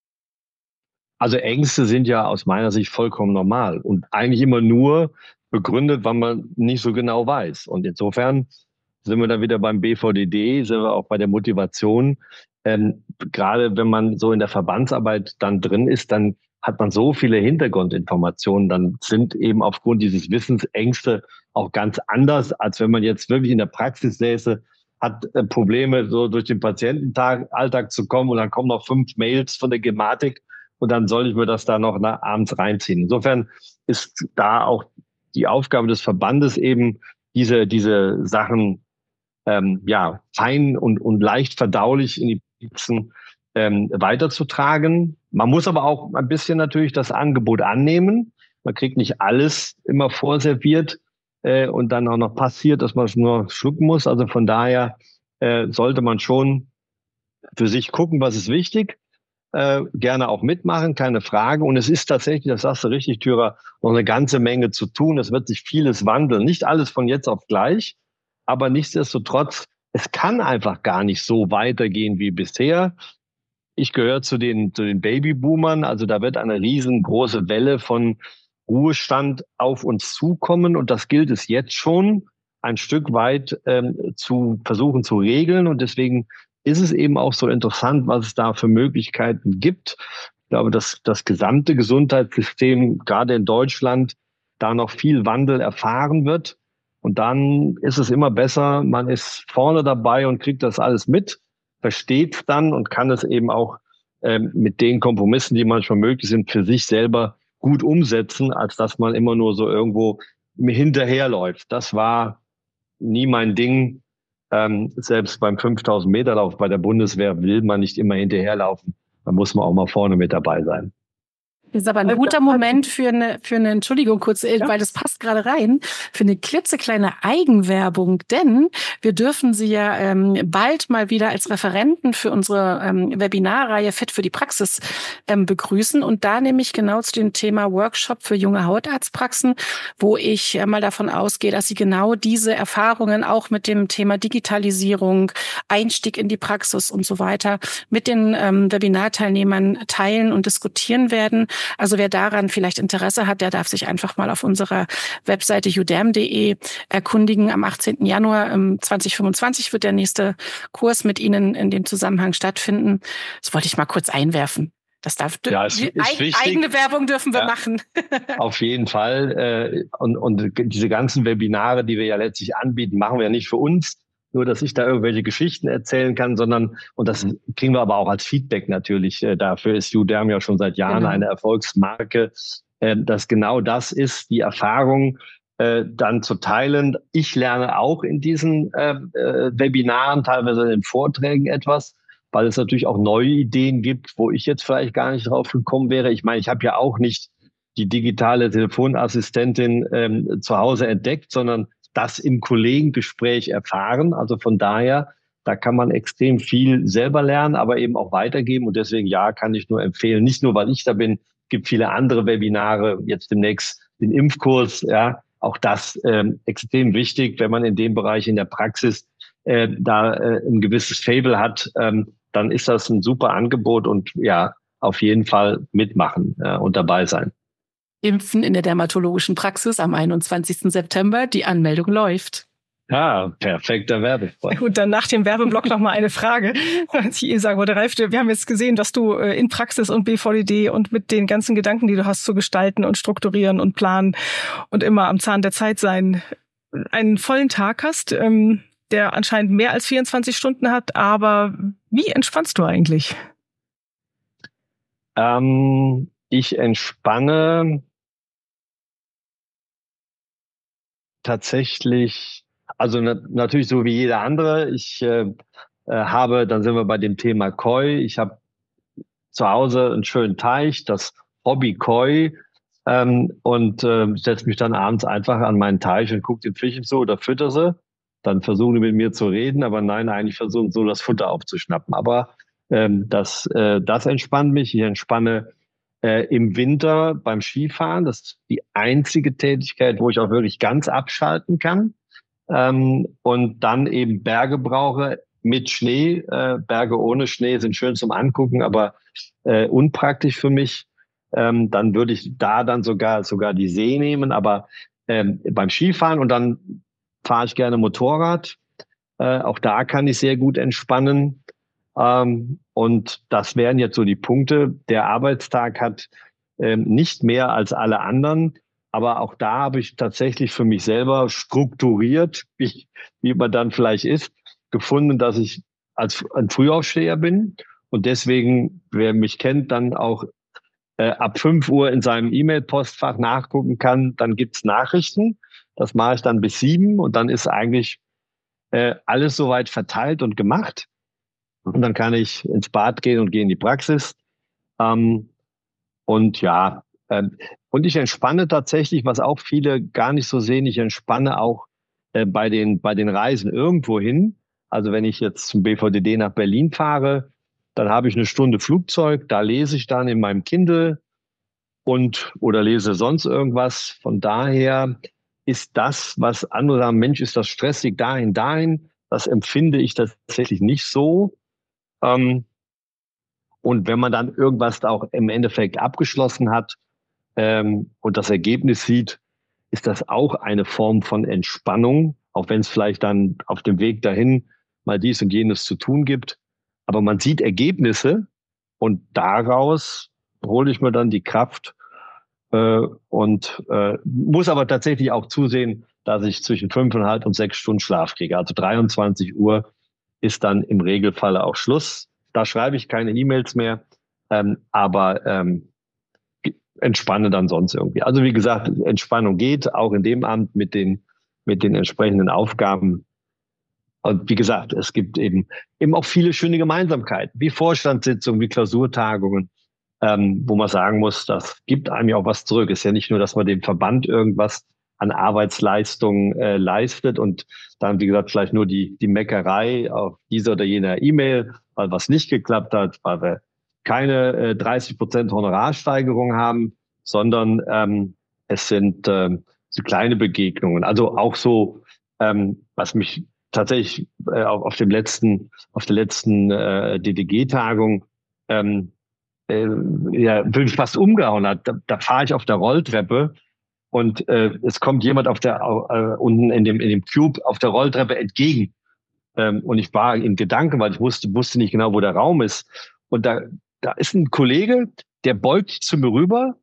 Also Ängste sind ja aus meiner Sicht vollkommen normal und eigentlich immer nur begründet, weil man nicht so genau weiß. Und insofern sind wir dann wieder beim B V D D, sind wir auch bei der Motivation. Ähm, gerade wenn man so in der Verbandsarbeit dann drin ist, dann hat man so viele Hintergrundinformationen, dann sind eben aufgrund dieses Wissens Ängste auch ganz anders, als wenn man jetzt wirklich in der Praxis säße, hat äh, Probleme, so durch den Patientenalltag zu kommen und dann kommen noch fünf Mails von der Gematik und dann soll ich mir das da noch nach, abends reinziehen. Insofern ist da auch die Aufgabe des Verbandes eben, diese, diese Sachen ähm, ja, fein und, und leicht verdaulich in die Praxen ähm, weiterzutragen. Man muss aber auch ein bisschen natürlich das Angebot annehmen. Man kriegt nicht alles immer vorserviert äh, und dann auch noch passiert, dass man es nur schlucken muss. Also von daher äh, sollte man schon für sich gucken, was ist wichtig. Äh, gerne auch mitmachen, keine Frage. Und es ist tatsächlich, das sagst du richtig, Thürer, noch eine ganze Menge zu tun. Es wird sich vieles wandeln. Nicht alles von jetzt auf gleich, aber nichtsdestotrotz, es kann einfach gar nicht so weitergehen wie bisher. Ich gehöre zu den, zu den Babyboomern, also da wird eine riesengroße Welle von Ruhestand auf uns zukommen und das gilt es jetzt schon ein Stück weit ähm, zu versuchen zu regeln und deswegen ist es eben auch so interessant, was es da für Möglichkeiten gibt. Ich glaube, dass das gesamte Gesundheitssystem, gerade in Deutschland, da noch viel Wandel erfahren wird. Und dann ist es immer besser, man ist vorne dabei und kriegt das alles mit, versteht es dann und kann es eben auch ähm, mit den Kompromissen, die manchmal möglich sind, für sich selber gut umsetzen, als dass man immer nur so irgendwo hinterherläuft. Das war nie mein Ding. Ähm, selbst beim fünftausend Meter Lauf bei der Bundeswehr will man nicht immer hinterherlaufen. Da muss man auch mal vorne mit dabei sein. Das ist aber ein guter Moment für eine, für eine, Entschuldigung kurz, ja. Weil das passt gerade rein, für eine klitzekleine Eigenwerbung, denn wir dürfen Sie ja ähm, bald mal wieder als Referenten für unsere ähm, Webinarreihe Fit für die Praxis ähm, begrüßen und da nämlich genau zu dem Thema Workshop für junge Hautarztpraxen, wo ich äh, mal davon ausgehe, dass Sie genau diese Erfahrungen auch mit dem Thema Digitalisierung, Einstieg in die Praxis und so weiter mit den ähm, Webinarteilnehmern teilen und diskutieren werden. Also wer daran vielleicht Interesse hat, der darf sich einfach mal auf unserer Webseite uderm punkt de erkundigen. Am achtzehnten Januar zweitausendfünfundzwanzig wird der nächste Kurs mit Ihnen in dem Zusammenhang stattfinden. Das wollte ich mal kurz einwerfen. Das darf ja, ist, ist eig wichtig. Eigene Werbung dürfen wir ja machen. Auf jeden Fall. Und, und diese ganzen Webinare, die wir ja letztlich anbieten, machen wir ja nicht für uns, nur dass ich da irgendwelche Geschichten erzählen kann, sondern, und das kriegen wir aber auch als Feedback natürlich, dafür ist Uderm ja schon seit Jahren genau. eine Erfolgsmarke, dass genau das ist, die Erfahrung dann zu teilen. Ich lerne auch in diesen Webinaren, teilweise in den Vorträgen etwas, weil es natürlich auch neue Ideen gibt, wo ich jetzt vielleicht gar nicht drauf gekommen wäre. Ich meine, ich habe ja auch nicht die digitale Telefonassistentin ähm, zu Hause entdeckt, sondern das im Kollegengespräch erfahren. Also von daher, da kann man extrem viel selber lernen, aber eben auch weitergeben. Und deswegen, ja, kann ich nur empfehlen, nicht nur, weil ich da bin, es gibt viele andere Webinare, jetzt demnächst den Impfkurs, ja, auch das ähm, extrem wichtig, wenn man in dem Bereich in der Praxis äh, da äh, ein gewisses Faible hat, ähm, dann ist das ein super Angebot und ja, auf jeden Fall mitmachen äh, und dabei sein. Impfen in der dermatologischen Praxis am einundzwanzigsten September. Die Anmeldung läuft. Ja, perfekter Werbespot. Gut, dann nach dem Werbeblock noch mal eine Frage, was ich eh sagen wollte. Ralf, wir haben jetzt gesehen, dass du in Praxis und B V D D und mit den ganzen Gedanken, die du hast, zu gestalten und strukturieren und planen und immer am Zahn der Zeit sein, einen vollen Tag hast, der anscheinend mehr als vierundzwanzig Stunden hat. Aber wie entspannst du eigentlich? Ähm, ich entspanne tatsächlich Also na, natürlich so wie jeder andere. Ich äh, äh, habe, dann sind wir bei dem Thema Koi. Ich habe zu Hause einen schönen Teich, das Hobby Koi, ähm, und äh, setze mich dann abends einfach an meinen Teich und gucke den Fischen zu oder fütter sie. Dann versuchen die mit mir zu reden, aber nein, eigentlich versuchen so das Futter aufzuschnappen. Aber ähm, das, äh, das entspannt mich. Ich entspanne äh, im Winter beim Skifahren. Das ist die einzige Tätigkeit, wo ich auch wirklich ganz abschalten kann. Ähm, und dann eben Berge brauche mit Schnee. Äh, Berge ohne Schnee sind schön zum Angucken, aber äh, unpraktisch für mich. Ähm, dann würde ich da dann sogar sogar die See nehmen, aber ähm, beim Skifahren und dann fahre ich gerne Motorrad. Äh, auch da kann ich sehr gut entspannen. Ähm, und das wären jetzt so die Punkte. Der Arbeitstag hat ähm, nicht mehr als alle anderen. Aber auch da habe ich tatsächlich für mich selber strukturiert, wie, wie man dann vielleicht ist, gefunden, dass ich als ein Frühaufsteher bin und deswegen, wer mich kennt, dann auch äh, ab fünf Uhr in seinem E-Mail-Postfach nachgucken kann. Dann gibt's Nachrichten. Das mache ich dann bis sieben und dann ist eigentlich äh, alles soweit verteilt und gemacht. Und dann kann ich ins Bad gehen und gehe in die Praxis. Ähm, und ja, ähm, und ich entspanne tatsächlich, was auch viele gar nicht so sehen. Ich entspanne auch äh, bei den bei den Reisen irgendwo hin. Also wenn ich jetzt zum B V D D nach Berlin fahre, dann habe ich eine Stunde Flugzeug. Da lese ich dann in meinem Kindle und oder lese sonst irgendwas. Von daher ist das, was andere sagen, Mensch, ist das stressig dahin, dahin. Das empfinde ich tatsächlich nicht so. Ähm, und wenn man dann irgendwas auch im Endeffekt abgeschlossen hat ähm, und das Ergebnis sieht, ist das auch eine Form von Entspannung, auch wenn es vielleicht dann auf dem Weg dahin mal dies und jenes zu tun gibt. Aber man sieht Ergebnisse und daraus hole ich mir dann die Kraft äh, und äh, muss aber tatsächlich auch zusehen, dass ich zwischen fünfeinhalb und sechs Stunden Schlaf kriege. Also dreiundzwanzig Uhr ist dann im Regelfall auch Schluss. Da schreibe ich keine E-Mails mehr, ähm, aber ähm, entspanne dann sonst irgendwie. Also wie gesagt, Entspannung geht, auch in dem Amt mit den, mit den entsprechenden Aufgaben. Und wie gesagt, es gibt eben, eben auch viele schöne Gemeinsamkeiten, wie Vorstandssitzungen, wie Klausurtagungen, ähm, wo man sagen muss, das gibt einem ja auch was zurück. Es ist ja nicht nur, dass man dem Verband irgendwas an Arbeitsleistungen äh, leistet und dann, wie gesagt, vielleicht nur die, die Meckerei auf dieser oder jener E-Mail, weil was nicht geklappt hat, weil wir keine äh, dreißig Prozent Honorarsteigerung haben, sondern ähm, es sind ähm, so kleine Begegnungen. Also auch so, ähm, was mich tatsächlich äh, auf, auf dem letzten, auf der letzten äh, D D G-Tagung ähm, äh, ja, wirklich fast umgehauen hat. Da, da fahre ich auf der Rolltreppe und äh, es kommt jemand auf der äh, unten in dem in dem Cube auf der Rolltreppe entgegen. Ähm, und ich war in Gedanken, weil ich wusste wusste nicht genau, wo der Raum ist. Und da da ist ein Kollege, der beugt sich zu mir rüber.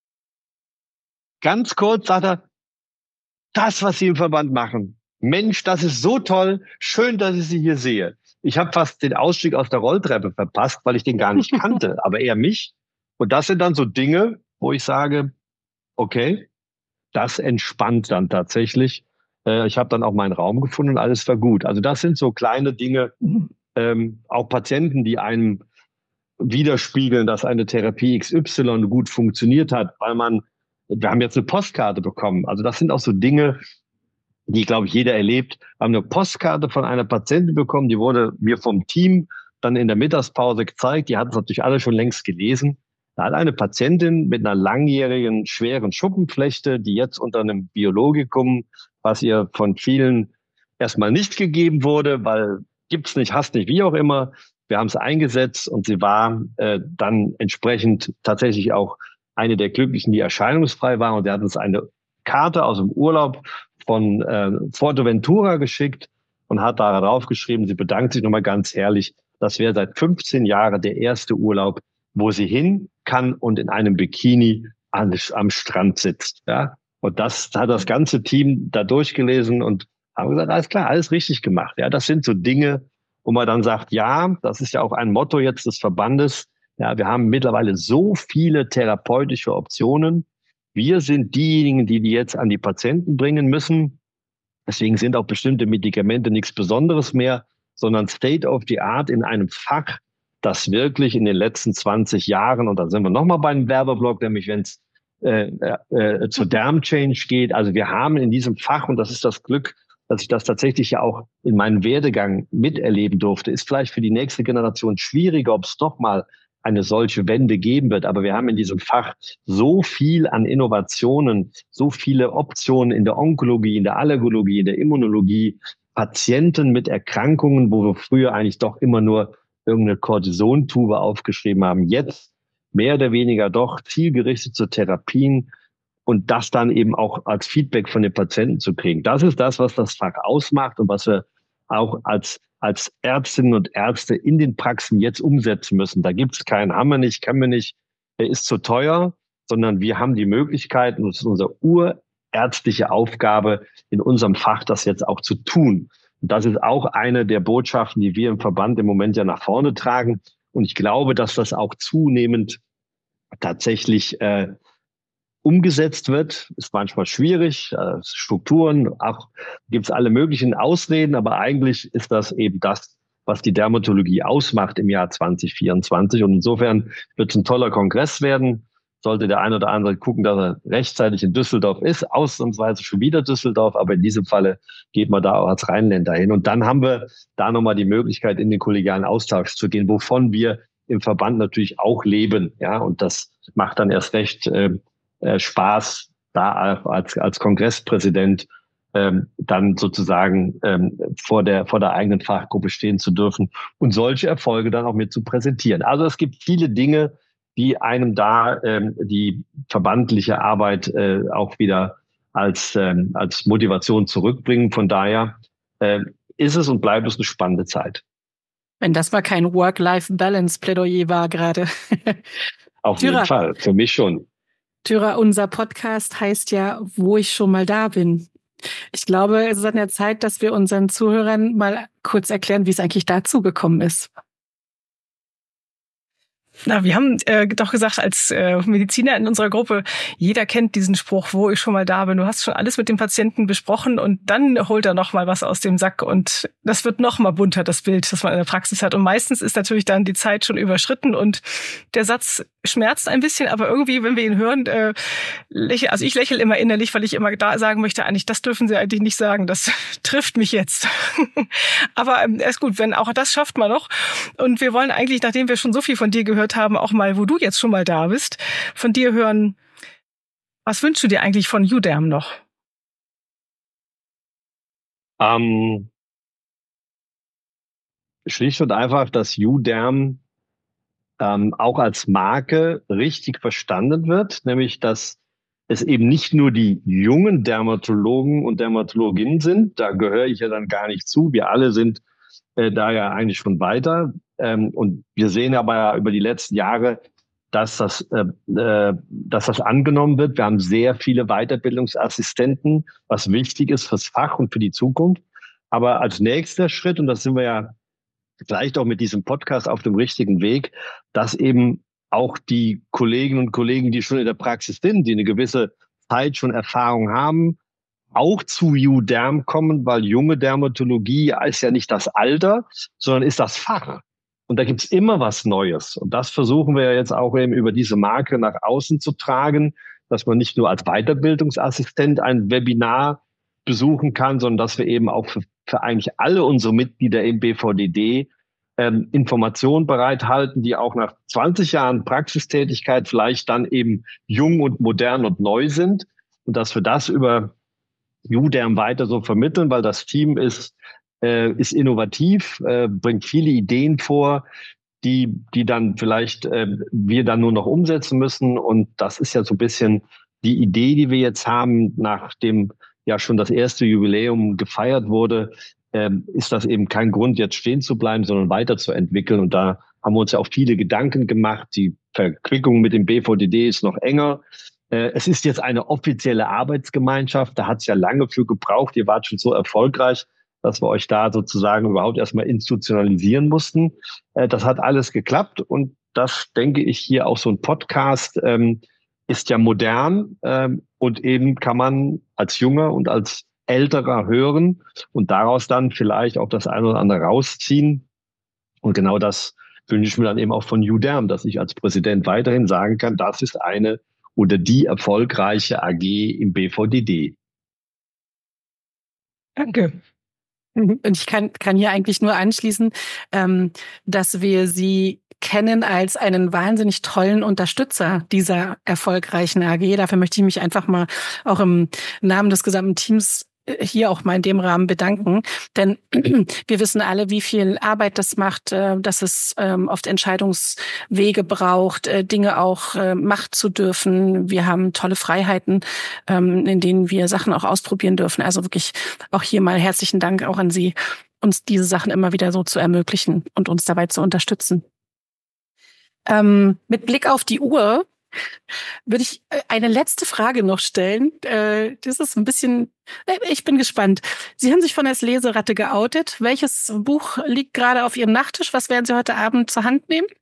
Ganz kurz sagt er, das, was Sie im Verband machen, Mensch, das ist so toll. Schön, dass ich Sie hier sehe. Ich habe fast den Ausstieg aus der Rolltreppe verpasst, weil ich den gar nicht kannte, aber er mich. Und das sind dann so Dinge, wo ich sage, okay, das entspannt dann tatsächlich. Äh, ich habe dann auch meinen Raum gefunden und alles war gut. Also das sind so kleine Dinge, ähm, auch Patienten, die einem widerspiegeln, dass eine Therapie X Y gut funktioniert hat, weil man, wir haben jetzt eine Postkarte bekommen. Also das sind auch so Dinge, die, glaube ich, jeder erlebt. Wir haben eine Postkarte von einer Patientin bekommen, die wurde mir vom Team dann in der Mittagspause gezeigt. Die hat es natürlich alle schon längst gelesen. Da hat eine Patientin mit einer langjährigen, schweren Schuppenflechte, die jetzt unter einem Biologikum, was ihr von vielen erstmal nicht gegeben wurde, weil gibt's nicht, hast nicht, wie auch immer. Wir haben es eingesetzt und sie war äh, dann entsprechend tatsächlich auch eine der Glücklichen, die erscheinungsfrei war. Und sie hat uns eine Karte aus dem Urlaub von äh, Fuerteventura geschickt und hat da drauf geschrieben, sie bedankt sich nochmal ganz herrlich. Das wäre seit fünfzehn Jahren der erste Urlaub, wo sie hin kann und in einem Bikini an, am Strand sitzt. Ja? Und das hat das ganze Team da durchgelesen und haben gesagt, alles klar, alles richtig gemacht. Ja, das sind so Dinge, wo man dann sagt, ja, das ist ja auch ein Motto jetzt des Verbandes. Ja, wir haben mittlerweile so viele therapeutische Optionen. Wir sind diejenigen, die die jetzt an die Patienten bringen müssen. Deswegen sind auch bestimmte Medikamente nichts Besonderes mehr, sondern State of the Art in einem Fach, das wirklich in den letzten zwanzig Jahren, und da sind wir nochmal bei einem Werbeblock, nämlich wenn es äh, äh, zu Darm-Change geht. Also wir haben in diesem Fach, und das ist das Glück, dass ich das tatsächlich ja auch in meinem Werdegang miterleben durfte, ist vielleicht für die nächste Generation schwieriger, ob es doch mal eine solche Wende geben wird. Aber wir haben in diesem Fach so viel an Innovationen, so viele Optionen in der Onkologie, in der Allergologie, in der Immunologie, Patienten mit Erkrankungen, wo wir früher eigentlich doch immer nur irgendeine Cortisontube aufgeschrieben haben, jetzt mehr oder weniger doch zielgerichtete Therapien und das dann eben auch als Feedback von den Patienten zu kriegen. Das ist das, was das Fach ausmacht und was wir auch als als Ärztinnen und Ärzte in den Praxen jetzt umsetzen müssen. Da gibt es keinen, haben wir nicht, können wir nicht, der ist zu teuer, sondern wir haben die Möglichkeiten, das ist unsere urärztliche Aufgabe in unserem Fach, das jetzt auch zu tun. Und das ist auch eine der Botschaften, die wir im Verband im Moment ja nach vorne tragen. Und ich glaube, dass das auch zunehmend tatsächlich äh, umgesetzt wird. Ist manchmal schwierig, äh, Strukturen, auch gibt es alle möglichen Ausreden, aber eigentlich ist das eben das, was die Dermatologie ausmacht im Jahr zwanzig vierundzwanzig. Und insofern wird es ein toller Kongress werden. Sollte der ein oder andere gucken, dass er rechtzeitig in Düsseldorf ist, ausnahmsweise schon wieder Düsseldorf, aber in diesem Falle geht man da auch als Rheinländer hin. Und dann haben wir da nochmal die Möglichkeit, in den kollegialen Austausch zu gehen, wovon wir im Verband natürlich auch leben. Ja, und das macht dann erst recht äh, Spaß, da als, als Kongresspräsident ähm, dann sozusagen ähm, vor der, vor der eigenen Fachgruppe stehen zu dürfen und solche Erfolge dann auch mit zu präsentieren. Also es gibt viele Dinge, die einem da ähm, die verbandliche Arbeit äh, auch wieder als, ähm, als Motivation zurückbringen. Von daher äh, ist es und bleibt es eine spannende Zeit. Wenn das mal kein Work-Life-Balance-Plädoyer war gerade. Auf jeden Fall, für mich schon. Thyra, unser Podcast heißt ja, wo ich schon mal da bin. Ich glaube, es ist an der Zeit, dass wir unseren Zuhörern mal kurz erklären, wie es eigentlich dazu gekommen ist. Na, wir haben äh, doch gesagt, als äh, Mediziner in unserer Gruppe, jeder kennt diesen Spruch, wo ich schon mal da bin. Du hast schon alles mit dem Patienten besprochen und dann holt er noch mal was aus dem Sack und das wird noch mal bunter, das Bild, das man in der Praxis hat. Und meistens ist natürlich dann die Zeit schon überschritten und der Satz schmerzt ein bisschen, aber irgendwie, wenn wir ihn hören, äh, lächle, also ich lächle immer innerlich, weil ich immer da sagen möchte, eigentlich, das dürfen Sie eigentlich nicht sagen, das trifft mich jetzt. Aber ähm, ist gut, wenn auch das schafft man noch. Und wir wollen eigentlich, nachdem wir schon so viel von dir gehört haben, auch mal, wo du jetzt schon mal da bist, von dir hören, was wünschst du dir eigentlich von UDerm noch? Ähm, schlicht und einfach, dass UDerm ähm, auch als Marke richtig verstanden wird, nämlich dass es eben nicht nur die jungen Dermatologen und Dermatologinnen sind, da gehöre ich ja dann gar nicht zu, wir alle sind äh, da ja eigentlich schon weiter ähm, und wir sehen aber ja über die letzten Jahre, dass das, äh, äh, dass das angenommen wird. Wir haben sehr viele Weiterbildungsassistenten, was wichtig ist fürs Fach und für die Zukunft. Aber als nächster Schritt, und das sind wir ja vielleicht auch mit diesem Podcast auf dem richtigen Weg, dass eben auch die Kolleginnen und Kollegen, die schon in der Praxis sind, die eine gewisse Zeit schon Erfahrung haben, auch zu UDerm kommen, weil junge Dermatologie ist ja nicht das Alter, sondern ist das Fach. Und da gibt's immer was Neues. Und das versuchen wir jetzt auch eben über diese Marke nach außen zu tragen, dass man nicht nur als Weiterbildungsassistent ein Webinar besuchen kann, sondern dass wir eben auch für, für eigentlich alle unsere Mitglieder im B V D D ähm, Informationen bereithalten, die auch nach zwanzig Jahren Praxistätigkeit vielleicht dann eben jung und modern und neu sind. Und dass wir das über UDerm weiter so vermitteln, weil das Team ist, äh, ist innovativ, äh, bringt viele Ideen vor, die, die dann vielleicht äh, wir dann nur noch umsetzen müssen. Und das ist ja so ein bisschen die Idee, die wir jetzt haben, nachdem ja schon das erste Jubiläum gefeiert wurde, äh, ist das eben kein Grund, jetzt stehen zu bleiben, sondern weiterzuentwickeln. Und da haben wir uns ja auch viele Gedanken gemacht. Die Verquickung mit dem B V D D ist noch enger. Äh, es ist jetzt eine offizielle Arbeitsgemeinschaft. Da hat es ja lange für gebraucht. Ihr wart schon so erfolgreich, dass wir euch da sozusagen überhaupt erstmal institutionalisieren mussten. Äh, das hat alles geklappt. Und das, denke ich, hier auch so ein Podcast ähm, ist ja modern. Ähm, und eben kann man als Junger und als älterer hören und daraus dann vielleicht auch das eine oder andere rausziehen. Und genau das wünsche ich mir dann eben auch von U D E R M, dass ich als Präsident weiterhin sagen kann, das ist eine oder die erfolgreiche A G im B V D D. Danke. Und ich kann, kann hier eigentlich nur anschließen, ähm, dass wir Sie kennen als einen wahnsinnig tollen Unterstützer dieser erfolgreichen A G. Dafür möchte ich mich einfach mal auch im Namen des gesamten Teams hier auch mal in dem Rahmen bedanken. Denn wir wissen alle, wie viel Arbeit das macht, dass es oft Entscheidungswege braucht, Dinge auch machen zu dürfen. Wir haben tolle Freiheiten, in denen wir Sachen auch ausprobieren dürfen. Also wirklich auch hier mal herzlichen Dank auch an Sie, uns diese Sachen immer wieder so zu ermöglichen und uns dabei zu unterstützen. Ähm, mit Blick auf die Uhr würde ich eine letzte Frage noch stellen. Äh, das ist ein bisschen, ich bin gespannt. Sie haben sich von als Leseratte geoutet. Welches Buch liegt gerade auf Ihrem Nachttisch? Was werden Sie heute Abend zur Hand nehmen?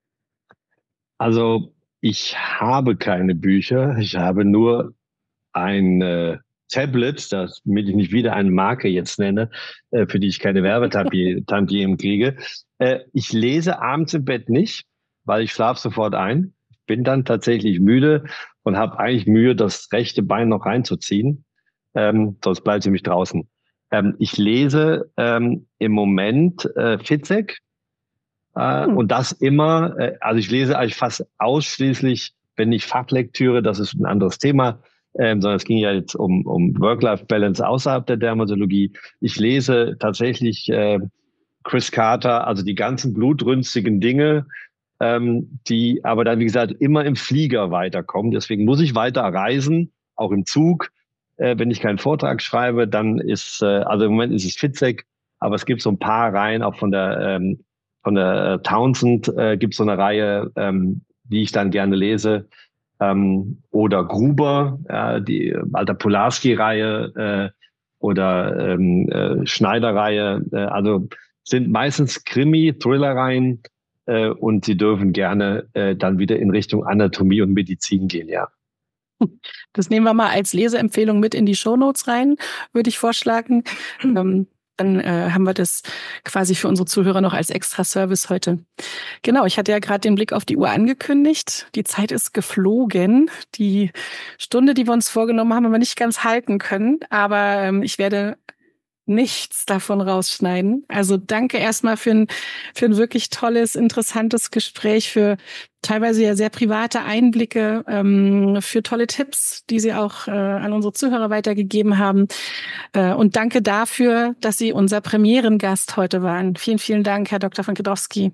Also ich habe keine Bücher. Ich habe nur ein äh, Tablet, damit ich nicht wieder eine Marke jetzt nenne, äh, für die ich keine Werbetantiemen kriege. Äh, ich lese abends im Bett nicht, weil ich schlafe sofort ein. Bin dann tatsächlich müde und habe eigentlich Mühe, das rechte Bein noch reinzuziehen. Ähm, sonst bleibt sie mich draußen. Ähm, ich lese ähm, im Moment äh, Fitzek äh, hm. und das immer, äh, also ich lese eigentlich fast ausschließlich, wenn nicht Fachlektüre, das ist ein anderes Thema, ähm, sondern es ging ja jetzt um, um Work-Life-Balance außerhalb der Dermatologie. Ich lese tatsächlich äh, Chris Carter, also die ganzen blutrünstigen Dinge, Ähm, die aber dann, wie gesagt, immer im Flieger weiterkommen. Deswegen muss ich weiter reisen, auch im Zug. Äh, wenn ich keinen Vortrag schreibe, dann ist, äh, also im Moment ist es Fitzek, aber es gibt so ein paar Reihen, auch von der ähm, von der äh, Townsend äh, gibt es so eine Reihe, ähm, die ich dann gerne lese. Ähm, oder Gruber, äh, die Walter Polarski-Reihe äh, oder ähm, äh, Schneider-Reihe. Äh, also sind meistens Krimi, Thriller-Reihen. Und Sie dürfen gerne äh, dann wieder in Richtung Anatomie und Medizin gehen, ja. Das nehmen wir mal als Leseempfehlung mit in die Shownotes rein, würde ich vorschlagen. Ähm, dann äh, haben wir das quasi für unsere Zuhörer noch als extra Service heute. Genau, ich hatte ja gerade den Blick auf die Uhr angekündigt. Die Zeit ist geflogen. Die Stunde, die wir uns vorgenommen haben, haben wir nicht ganz halten können. Aber ähm, ich werde nichts davon rausschneiden. Also danke erstmal für ein, für ein wirklich tolles, interessantes Gespräch, für teilweise ja sehr private Einblicke, ähm, für tolle Tipps, die Sie auch äh, an unsere Zuhörer weitergegeben haben. Äh, und danke dafür, dass Sie unser Premierengast heute waren. Vielen, vielen Dank, Herr Doktor von Kedrowski.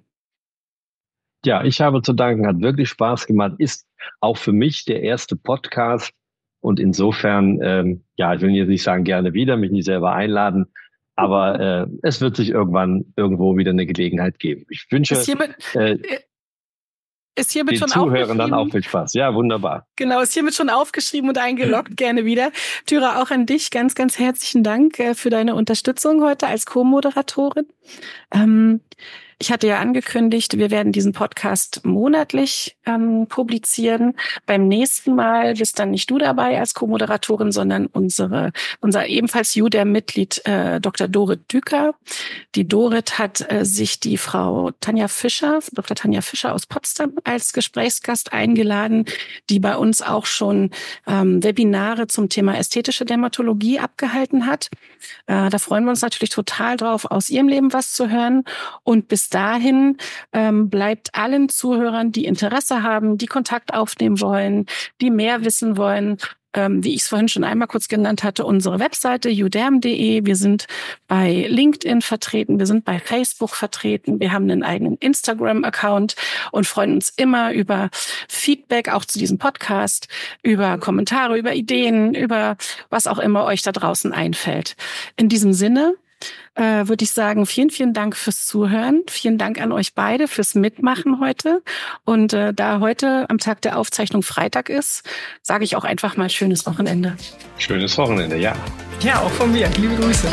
Ja, ich habe zu danken, hat wirklich Spaß gemacht, ist auch für mich der erste Podcast. Und insofern, ähm, ja, ich will jetzt nicht sagen, gerne wieder, mich nicht selber einladen, aber äh, es wird sich irgendwann irgendwo wieder eine Gelegenheit geben. Ich wünsche ist hiermit, äh, ist hiermit den schon Zuhörern dann auch viel Spaß. Ja, wunderbar. Genau, ist hiermit schon aufgeschrieben und eingeloggt, gerne wieder. Thyra, auch an dich ganz, ganz herzlichen Dank äh, für deine Unterstützung heute als Co-Moderatorin. Ähm, Ich hatte ja angekündigt, wir werden diesen Podcast monatlich ähm, publizieren. Beim nächsten Mal bist dann nicht du dabei als Co-Moderatorin, sondern unsere unser ebenfalls U D E R M-Mitglied äh, Doktor Dorit Düker. Die Dorit hat äh, sich die Frau Tanja Fischer, Doktor Tanja Fischer aus Potsdam als Gesprächsgast eingeladen, die bei uns auch schon ähm, Webinare zum Thema ästhetische Dermatologie abgehalten hat. Äh, da freuen wir uns natürlich total drauf, aus ihrem Leben was zu hören. Und bis dahin ähm, bleibt allen Zuhörern, die Interesse haben, die Kontakt aufnehmen wollen, die mehr wissen wollen, ähm, wie ich es vorhin schon einmal kurz genannt hatte, unsere Webseite u d e r m punkt d e. Wir sind bei LinkedIn vertreten, wir sind bei Facebook vertreten, wir haben einen eigenen Instagram-Account und freuen uns immer über Feedback, auch zu diesem Podcast, über Kommentare, über Ideen, über was auch immer euch da draußen einfällt. In diesem Sinne Äh, würde ich sagen, vielen, vielen Dank fürs Zuhören. Vielen Dank an euch beide fürs Mitmachen heute. Und äh, da heute am Tag der Aufzeichnung Freitag ist, sage ich auch einfach mal schönes Wochenende. Schönes Wochenende, ja. Ja, auch von mir. Liebe Grüße.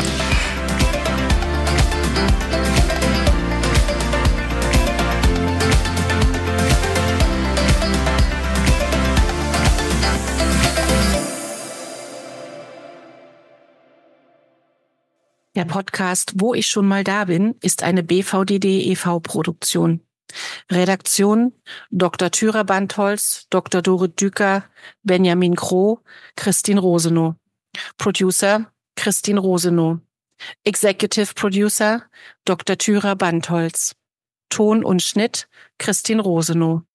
Der Podcast Wo ich schon mal da bin ist eine B V D D e V-Produktion. Redaktion Doktor Thyra Bandholz, Doktor Dorit Düker, Benjamin Kroh, Christine Rosenow. Producer Christine Rosenow. Executive Producer Doktor Thyra Bandholz. Ton und Schnitt Christine Rosenow.